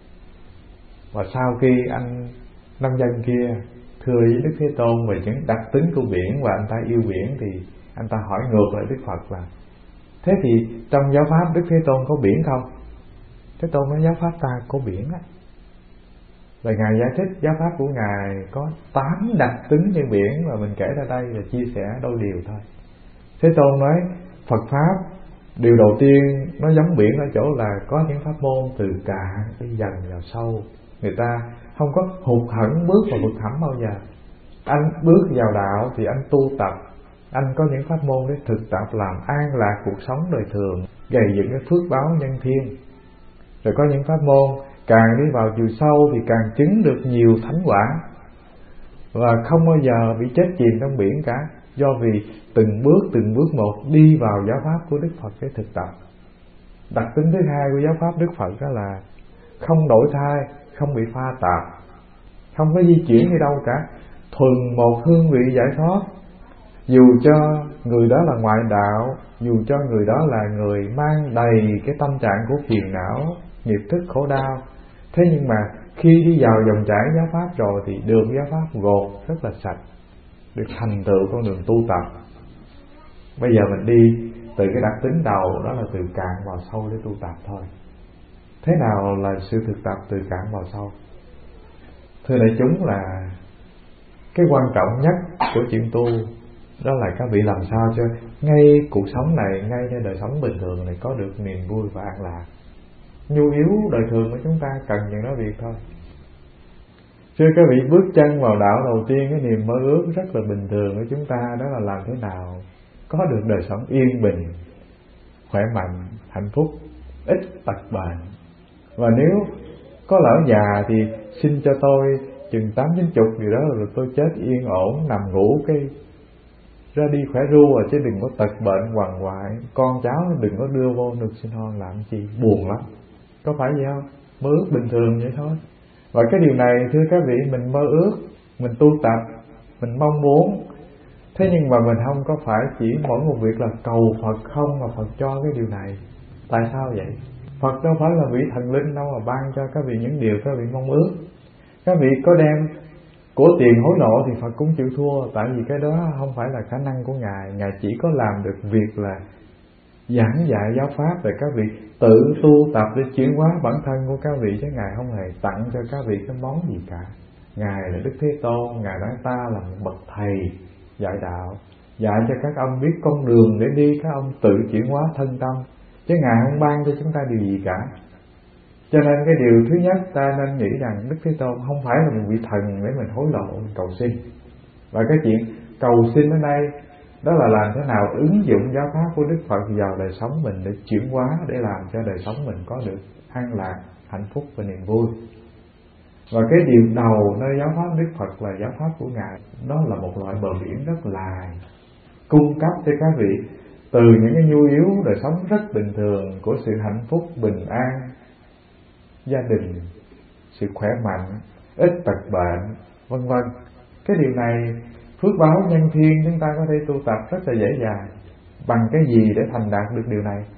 Và sau khi anh nông dân kia thưa với Đức Thế Tôn về những đặc tính của biển và anh ta yêu biển, thì anh ta hỏi ngược lại Đức Phật là: thế thì trong giáo pháp Đức Thế Tôn có biển không? Thế Tôn nói: giáo pháp ta có biển á. Và Ngài giải thích giáo pháp của Ngài có tám đặc tính như biển, và mình kể ra đây là chia sẻ đôi điều thôi. Thế Tôn nói Phật pháp điều đầu tiên nó giống biển ở chỗ là có những pháp môn từ cạn đi dần vào sâu. Người ta không có hụt hẫng bước vào vực thẳm bao giờ. Anh bước vào đạo thì anh tu tập, anh có những pháp môn để thực tập làm an lạc cuộc sống đời thường, gây dựng cái phước báo nhân thiên. Rồi có những pháp môn càng đi vào chiều sâu thì càng chứng được nhiều thánh quả, và không bao giờ bị chết chìm trong biển cả, do vì từng bước từng bước một đi vào giáo pháp của Đức Phật để thực tập. Đặc tính thứ hai của giáo pháp Đức Phật đó là không đổi thay, không bị pha tạp, không có di chuyển đi đâu cả, thuần một hương vị giải thoát. Dù cho người đó là ngoại đạo, dù cho người đó là người mang đầy cái tâm trạng của phiền não, nghiệp thức, khổ đau, thế nhưng mà khi đi vào dòng chảy giáo pháp rồi thì đường giáo pháp gột rất là sạch, được thành tựu con đường tu tập. Bây giờ mình đi từ cái đặc tính đầu đó là từ cạn vào sâu để tu tập thôi. Thế nào là sự thực tập từ cạn vào sâu? Thưa đại chúng, là cái quan trọng nhất của chuyện tu đó là các vị làm sao cho ngay cuộc sống này, ngay trên đời sống bình thường này có được niềm vui và an lạc. Nhu yếu đời thường của chúng ta cần những đó việc thôi. Chứ các vị bước chân vào đạo đầu tiên, cái niềm mơ ước rất là bình thường của chúng ta đó là làm thế nào có được đời sống yên bình, khỏe mạnh, hạnh phúc, ít tật bệnh, Và nếu có lỡ già thì xin cho tôi chừng tám chín chục gì đó, rồi tôi chết yên ổn nằm ngủ cái ra đi khỏe ru rồi, chứ đừng có tật bệnh quằn quại, con cháu đừng có đưa vô nực sinh hon làm chi, buồn lắm. Có phải vậy không? Mơ ước bình thường vậy thôi. Và cái điều này thưa các vị, mình mơ ước, mình tu tập, mình mong muốn. Thế nhưng mà mình không có phải chỉ mỗi một việc là cầu Phật không, mà Phật cho cái điều này. Tại sao vậy? Phật đâu phải là vị thần linh đâu mà ban cho các vị những điều các vị mong ước. Các vị có đem của tiền hối lộ thì Phật cũng chịu thua. Tại vì cái đó không phải là khả năng của Ngài. Ngài chỉ có làm được việc là giảng dạy giáo pháp, để các vị tự tu tập để chuyển hóa bản thân của các vị, chứ Ngài không hề tặng cho các vị cái món gì cả. Ngài là Đức Thế Tôn, Ngài nói ta là một bậc thầy dạy đạo, dạy cho các ông biết con đường để đi, các ông tự chuyển hóa thân tâm, chứ Ngài không ban cho chúng ta điều gì cả. Cho nên cái điều thứ nhất ta nên nghĩ rằng Đức Thế Tôn không phải là một vị thần để mình hối lộ, mình cầu xin. Và cái chuyện cầu xin ở đây đó là làm thế nào ứng dụng giáo pháp của Đức Phật vào đời sống mình, để chuyển hóa, để làm cho đời sống mình có được an lạc, hạnh phúc và niềm vui. Và cái điều đầu nơi giáo pháp Đức Phật là giáo pháp của Ngài, đó là một loại bờ biển rất dài, cung cấp cho các vị từ những cái nhu yếu đời sống rất bình thường của sự hạnh phúc, bình an, gia đình, sự khỏe mạnh, ít tật bệnh, vân vân. Cái điều này phước báo nhân thiên chúng ta có thể tu tập rất là dễ dàng. Bằng cái gì để thành đạt được điều này?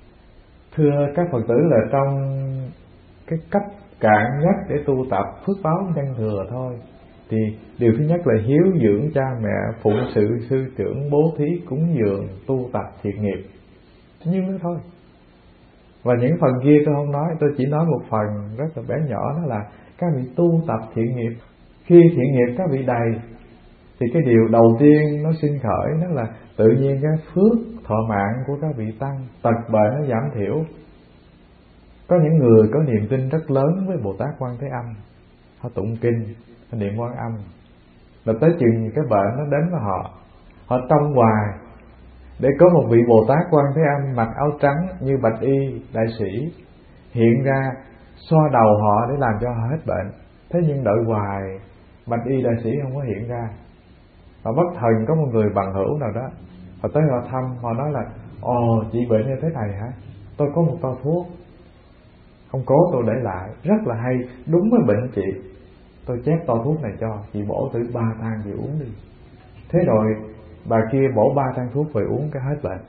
Thưa các Phật tử, là trong cái cách cạn nhất để tu tập phước báo nhân thừa thôi. Thì điều thứ nhất là hiếu dưỡng cha mẹ, phụng sự sư trưởng, bố thí, cúng dường, tu tập thiện nghiệp, như thế thôi. Và những phần kia tôi không nói, tôi chỉ nói một phần rất là bé nhỏ, đó là các vị tu tập thiện nghiệp. Khi thiện nghiệp các vị đầy thì cái điều đầu tiên nó sinh khởi đó là tự nhiên cái phước thọ mạng của các vị tăng, tật bệnh nó giảm thiểu. Có những người có niềm tin rất lớn với Bồ Tát Quan Thế Âm, họ tụng kinh, họ niệm Quan Âm, là tới chừng cái bệnh nó đến với họ, họ trông hoài để có một vị Bồ Tát Quan Thế Âm mặc áo trắng như bạch y đại sĩ hiện ra xoa đầu họ để làm cho họ hết bệnh. Thế nhưng đợi hoài bạch y đại sĩ không có hiện ra. Và bất thần có một người bằng hữu nào đó, họ tới họ thăm, họ nói là ồ chị bệnh như thế này hả, tôi có một toa thuốc, không cố tôi để lại, rất là hay, đúng với bệnh chị, tôi chép toa thuốc này cho chị, bổ thử ba thang chị uống đi. Thế rồi bà kia bổ ba thang thuốc về uống cái hết bệnh.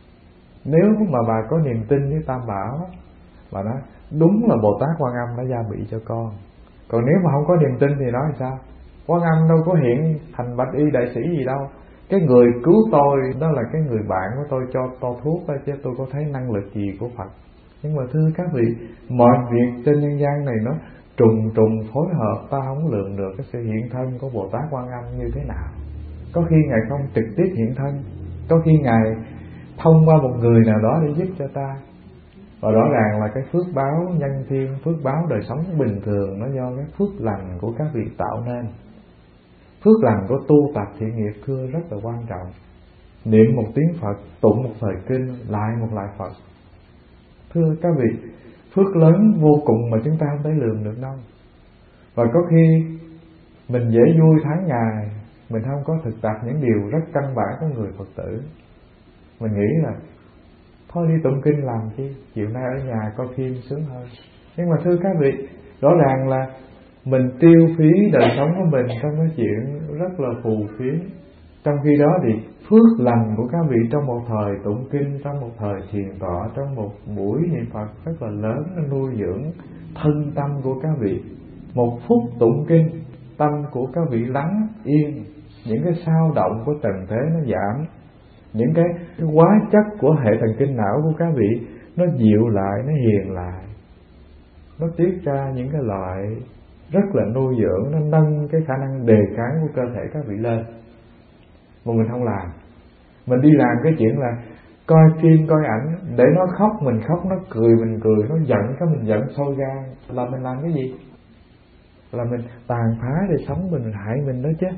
Nếu mà bà có niềm tin với Tam Bảo, bà nói đúng là Bồ Tát Quan Âm đã gia bị cho con. Còn nếu mà không có niềm tin thì nói sao? Quan Âm đâu có hiện thành bạch y đại sĩ gì đâu. Cái người cứu tôi đó là cái người bạn của tôi cho to thuốc đó, chứ tôi có thấy năng lực gì của Phật. Nhưng mà thưa các vị, mọi việc trên nhân gian này nó trùng trùng phối hợp, ta không lường được cái sự hiện thân của Bồ Tát Quan Âm như thế nào. Có khi Ngài không trực tiếp hiện thân, có khi Ngài thông qua một người nào đó để giúp cho ta. Và rõ ràng là cái phước báo nhân thiên, phước báo đời sống bình thường, nó do cái phước lành của các vị tạo nên. Phước lành của tu tập thiện nghiệp thưa rất là quan trọng. Niệm một tiếng Phật, tụng một thời kinh, lại một lại Phật. Thưa các vị, phước lớn vô cùng mà chúng ta không thể lường được đâu. Và có khi mình dễ vui tháng ngày, mình không có thực tập những điều rất căn bản của người Phật tử. Mình nghĩ là thôi đi tụng kinh làm chi, chiều nay ở nhà coi phim sướng hơn. Nhưng mà thưa các vị, rõ ràng là mình tiêu phí đời sống của mình trong cái chuyện rất là phù phiếm. Trong khi đó thì phước lành của các vị trong một thời tụng kinh, trong một thời thiền tọa, trong một buổi niệm Phật rất là lớn, nó nuôi dưỡng thân tâm của các vị. Một phút tụng kinh, tâm của các vị lắng yên, những cái sao động của trần thế nó giảm, những cái, cái hóa chất của hệ thần kinh não của các vị nó dịu lại, nó hiền lại, nó tiết ra những cái loại rất là nuôi dưỡng, nó nâng cái khả năng đề kháng của cơ thể các vị lên. Mà mình không làm, mình đi làm cái chuyện là coi phim coi ảnh để nó khóc mình khóc, nó cười mình cười, nó giận cái mình giận sôi gan, là mình làm cái gì? Là mình tàn phá đời sống mình, mình hại mình đó chứ.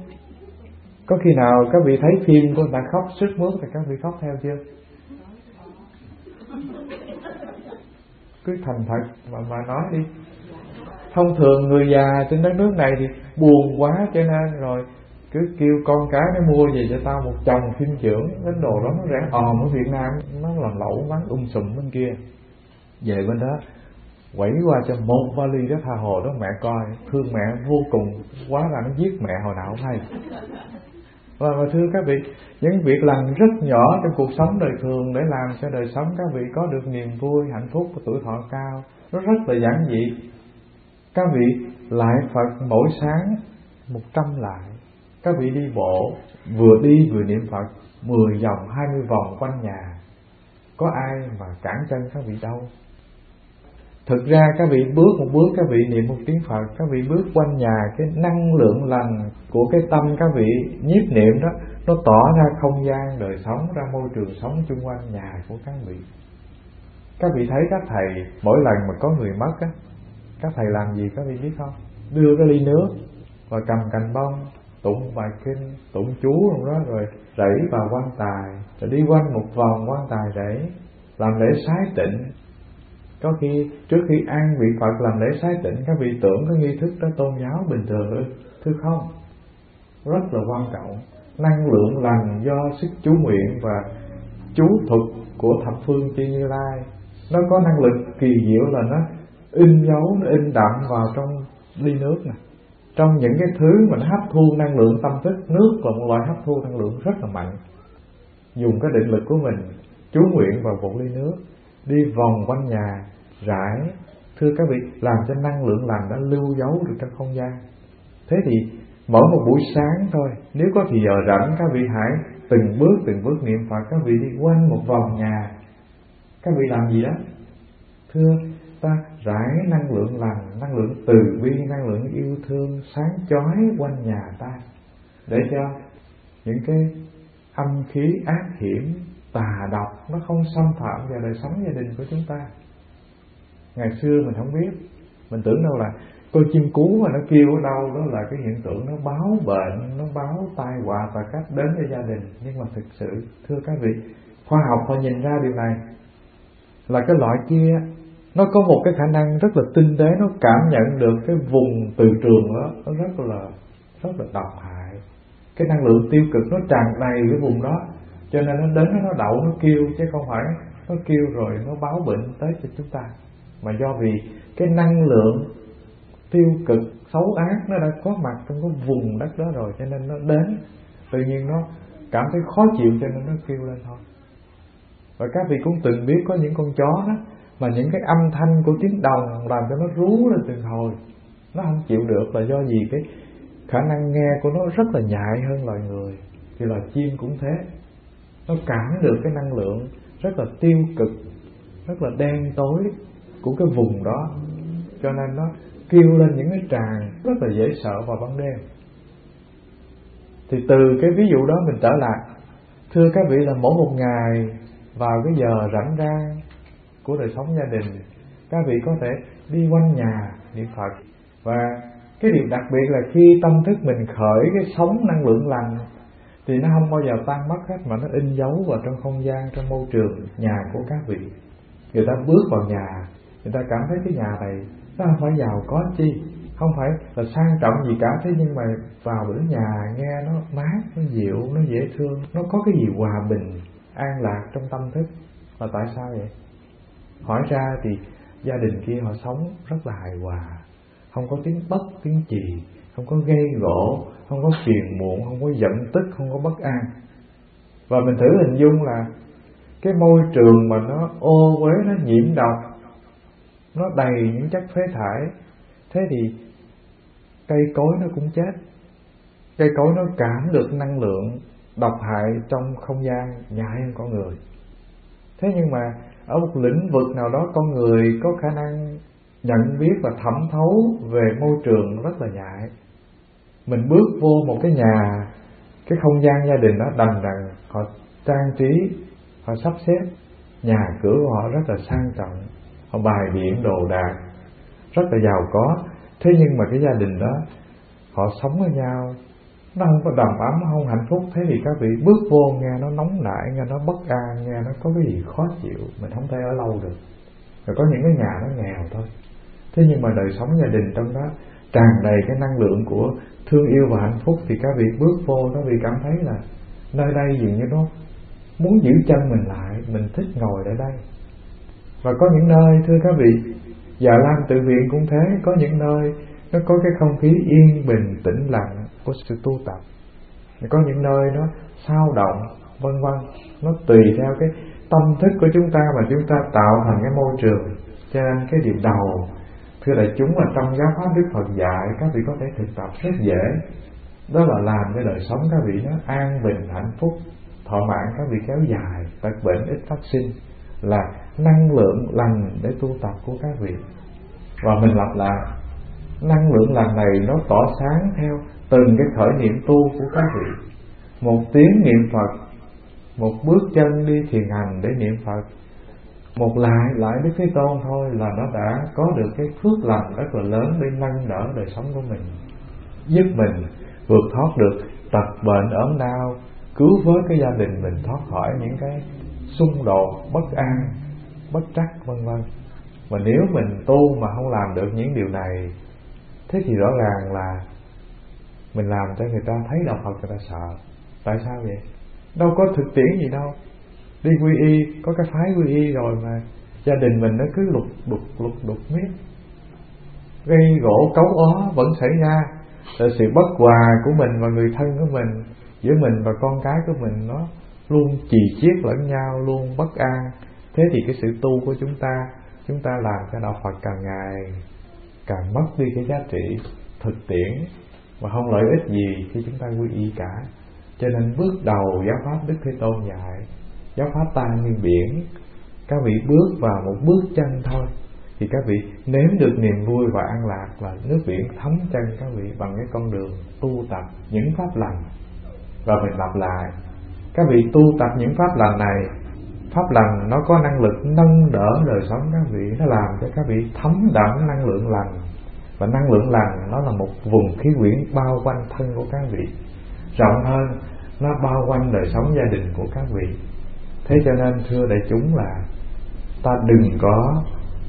Có khi nào các vị thấy phim của người ta khóc sướt mướt thì các vị khóc theo chưa? cứ thành thật mà mà nói đi. Thông thường người già trên đất nước này thì buồn quá, cho nên rồi cứ kêu con cái nó mua về cho tao một chồng phim trưởng. Cái đồ đó nó rẻ òm ở Việt Nam, nó làm lẩu bán um sùm bên kia. Về bên đó quẩy qua cho một vali đó tha hồ đó mẹ coi, thương mẹ vô cùng, quá là nó giết mẹ hồi nào không hay. Và, và thưa các vị, những việc làm rất nhỏ trong cuộc sống đời thường để làm cho đời sống các vị có được niềm vui, hạnh phúc và tuổi thọ cao, nó rất là giản dị. Các vị lại Phật mỗi sáng một trăm lại. Các vị đi bộ, vừa đi vừa niệm Phật mười vòng, hai mươi vòng quanh nhà. Có ai mà cản chân các vị đâu. Thực ra các vị bước một bước, các vị niệm một tiếng Phật, các vị bước quanh nhà, cái năng lượng lành của cái tâm các vị nhiếp niệm đó, nó tỏ ra không gian đời sống, ra môi trường sống chung quanh nhà của các vị. Các vị thấy các thầy mỗi lần mà có người mất á, các thầy làm gì các vị biết không? Đưa cái ly nước và cầm cành bông, tụng bài kinh, tụng chú trong đó, rồi rẫy vào quan tài, rồi đi quanh một vòng quan tài rẫy, làm lễ sái tịnh. Có khi trước khi an vị Phật làm lễ sái tịnh, các vị tưởng cái nghi thức đó tôn giáo bình thường ư? Thưa không, rất là quan trọng. Năng lượng lành do sức chú nguyện và chú thuật của thập phương chư Như Lai, nó có năng lực kỳ diệu là nó in dấu, nó in đậm vào trong ly nước này. Trong những cái thứ mà nó hấp thu năng lượng tâm thức, nước là một loại hấp thu năng lượng rất là mạnh. Dùng cái định lực của mình chú nguyện vào một ly nước, đi vòng quanh nhà, rải, thưa các vị, làm cho năng lượng lành đã lưu dấu được trong không gian. Thế thì mỗi một buổi sáng thôi, nếu có thì giờ rảnh, các vị hãy từng bước từng bước niệm Phật. Các vị đi quanh một vòng nhà. Các vị làm gì đó? Thưa, ta rải năng lượng lành, năng lượng từ bi, năng lượng yêu thương sáng chói quanh nhà ta, để cho những cái âm khí ác hiểm, tà độc nó không xâm phạm vào đời sống gia đình của chúng ta. Ngày xưa mình không biết, mình tưởng đâu là con chim cú mà nó kêu ở đâu đó là cái hiện tượng nó báo bệnh, nó báo tai họa và cách đến cho gia đình. Nhưng mà thực sự, thưa các vị, khoa học họ nhìn ra điều này, là cái loại kia nó có một cái khả năng rất là tinh tế, nó cảm nhận được cái vùng từ trường đó, nó rất là rất là độc hại. Cái năng lượng tiêu cực nó tràn đầy cái vùng đó, cho nên nó đến nó đậu, nó kêu, chứ không phải nó kêu rồi nó báo bệnh tới cho chúng ta. Mà do vì cái năng lượng tiêu cực xấu ác nó đã có mặt trong cái vùng đất đó rồi, cho nên nó đến, tự nhiên nó cảm thấy khó chịu cho nên nó kêu lên thôi. Và các vị cũng từng biết có những con chó đó, mà những cái âm thanh của tiếng đồng làm cho nó rú lên từng hồi, nó không chịu được, là do gì? Cái khả năng nghe của nó rất là nhạy hơn loài người. Thì loài chim cũng thế, nó cảm được cái năng lượng rất là tiêu cực, rất là đen tối của cái vùng đó, cho nên nó kêu lên những cái tràng rất là dễ sợ vào ban đêm. Thì từ cái ví dụ đó mình trở lại, thưa các vị, là mỗi một ngày vào cái giờ rảnh rang của đời sống gia đình, các vị có thể đi quanh nhà niệm Phật. Và cái điều đặc biệt là khi tâm thức mình khởi cái sóng năng lượng lành thì nó không bao giờ tan mất hết, mà nó in dấu vào trong không gian, trong môi trường nhà của các vị. Người ta bước vào nhà, người ta cảm thấy cái nhà này nó không phải giàu có chi, không phải là sang trọng gì cả, thế nhưng mà vào bữa nhà nghe nó mát, nó dịu, nó dễ thương, nó có cái gì hòa bình, an lạc trong tâm thức. Là tại sao vậy? Hỏi ra thì gia đình kia họ sống rất là hài hòa, không có tiếng bất, tiếng chì, không có gây gỗ, không có phiền muộn, không có giận tức, không có bất an. Và mình thử hình dung là cái môi trường mà nó ô uế, nó nhiễm độc, nó đầy những chất phế thải, thế thì cây cối nó cũng chết. Cây cối nó cảm được năng lượng độc hại trong không gian nhạy hơn con người. Thế nhưng mà ở một lĩnh vực nào đó, con người có khả năng nhận biết và thẩm thấu về môi trường rất là nhạy. Mình bước vô một cái nhà, cái không gian gia đình đó đằng đằng, họ trang trí, họ sắp xếp, nhà cửa của họ rất là sang trọng, họ bài biện đồ đạc rất là giàu có. Thế nhưng mà cái gia đình đó họ sống với nhau, nó không có đầm ấm, không hạnh phúc. Thế thì các vị bước vô nghe nó nóng nảy, nghe nó bất an, nghe nó có cái gì khó chịu, mình không thể ở lâu được. Rồi có những cái nhà nó nghèo thôi, thế nhưng mà đời sống gia đình trong đó tràn đầy cái năng lượng của thương yêu và hạnh phúc, thì các vị bước vô các vị cảm thấy là nơi đây dường như nó muốn giữ chân mình lại, mình thích ngồi ở đây. Và có những nơi thưa các vị, Dạ Lam Tự Viện cũng thế, có những nơi nó có cái không khí yên bình tĩnh lặng của sự tu tập, có những nơi nó xao động vân vân. Nó tùy theo cái tâm thức của chúng ta mà chúng ta tạo thành cái môi trường. Cho nên cái điều đầu thưa đại chúng là trong giáo pháp Đức Phật dạy các vị có thể thực tập rất dễ, đó là làm cho đời sống các vị nó an bình hạnh phúc, thọ mạng các vị kéo dài, tật bệnh ít phát sinh, là năng lượng lành để tu tập của các vị. Và mình lặp lại, năng lượng lành này nó tỏ sáng theo từng cái khởi niệm tu của các vị. Một tiếng niệm Phật, một bước chân đi thiền hành để niệm Phật, một lại lại Đức Thế Tôn thôi là nó đã có được cái phước lành rất là lớn để nâng đỡ đời sống của mình, giúp mình vượt thoát được tật bệnh ốm đau, cứu vớt cái gia đình mình thoát khỏi những cái xung đột, bất an, bất trắc vân vân. Mà nếu mình tu mà không làm được những điều này, thế thì rõ ràng là mình làm cho người ta thấy đạo Phật người ta sợ. Tại sao vậy? Đâu có thực tiễn gì đâu. Đi quy y, có cái phái quy y rồi mà gia đình mình nó cứ lục đục lục đục miết, gây gỗ cấu ó vẫn xảy ra. Rồi sự bất hòa của mình và người thân của mình, giữa mình và con cái của mình, nó luôn chì chiết lẫn nhau, luôn bất an. Thế thì cái sự tu của chúng ta, chúng ta làm cho đạo Phật càng ngày càng mất đi cái giá trị thực tiễn, và không lợi ích gì khi chúng ta quy y cả. Cho nên bước đầu giáo pháp Đức Thế Tôn dạy, giáo pháp ta như biển, các vị bước vào một bước chân thôi thì các vị nếm được niềm vui và an lạc, là nước biển thấm chân các vị bằng cái con đường tu tập những pháp lành. Và mình lặp lại, các vị tu tập những pháp lành này, pháp lành nó có năng lực nâng đỡ đời sống các vị, nó làm cho các vị thấm đẫm năng lượng lành. Và năng lượng lành nó là một vùng khí quyển bao quanh thân của các vị, rộng hơn, nó bao quanh đời sống gia đình của các vị. Thế cho nên thưa đại chúng là ta đừng có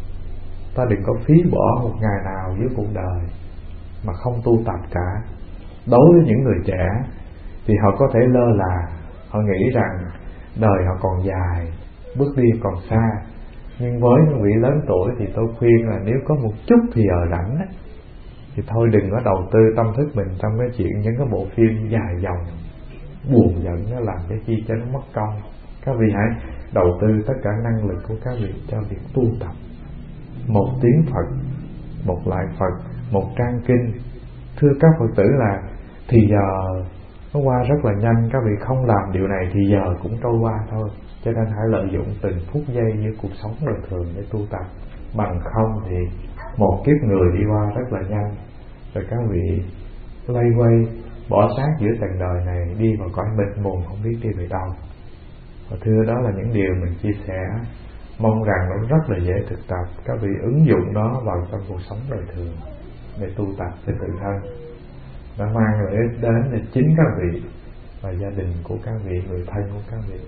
ta đừng có phí bỏ một ngày nào dưới cuộc đời mà không tu tập cả. Đối với những người trẻ thì họ có thể lơ là, họ nghĩ rằng đời họ còn dài, bước đi còn xa. Nhưng với những vị lớn tuổi thì tôi khuyên là nếu có một chút thì giờ rảnh ấy, thì thôi đừng có đầu tư tâm thức mình trong cái chuyện những cái bộ phim dài dòng buồn giận, nó làm cái chi cho nó mất công. Các vị hãy đầu tư tất cả năng lực của các vị cho việc tu tập. Một tiếng Phật, một lại Phật, một trang kinh. Thưa các Phật tử là thì giờ nó qua rất là nhanh, các vị không làm điều này thì giờ cũng trôi qua thôi. Cho nên hãy lợi dụng từng phút giây như cuộc sống đời thường để tu tập. Bằng không thì một kiếp người đi qua rất là nhanh, rồi các vị loay quay bỏ xác giữa trần đời này, đi vào cõi mịt mùng không biết đi về đâu. Và thưa, đó là những điều mình chia sẻ, mong rằng nó rất là dễ thực tập. Các vị ứng dụng nó vào trong cuộc sống đời thường để tu tập để tự thân, nó mang lợi ích đến để chính các vị và gia đình của các vị, người thân của các vị.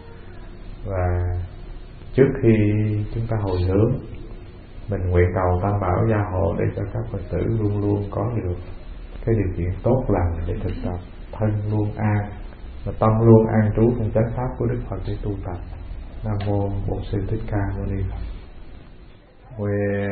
Và trước khi chúng ta hồi hướng, mình nguyện cầu Tam Bảo gia hộ để cho các Phật tử luôn luôn có được cái điều kiện tốt lành để thực tập, thân luôn an và tâm luôn an trú trong chánh pháp của Đức Phật để tu tập. Nam mô Bổn Sư Thích Ca Mâu Ni Phật. Nguyện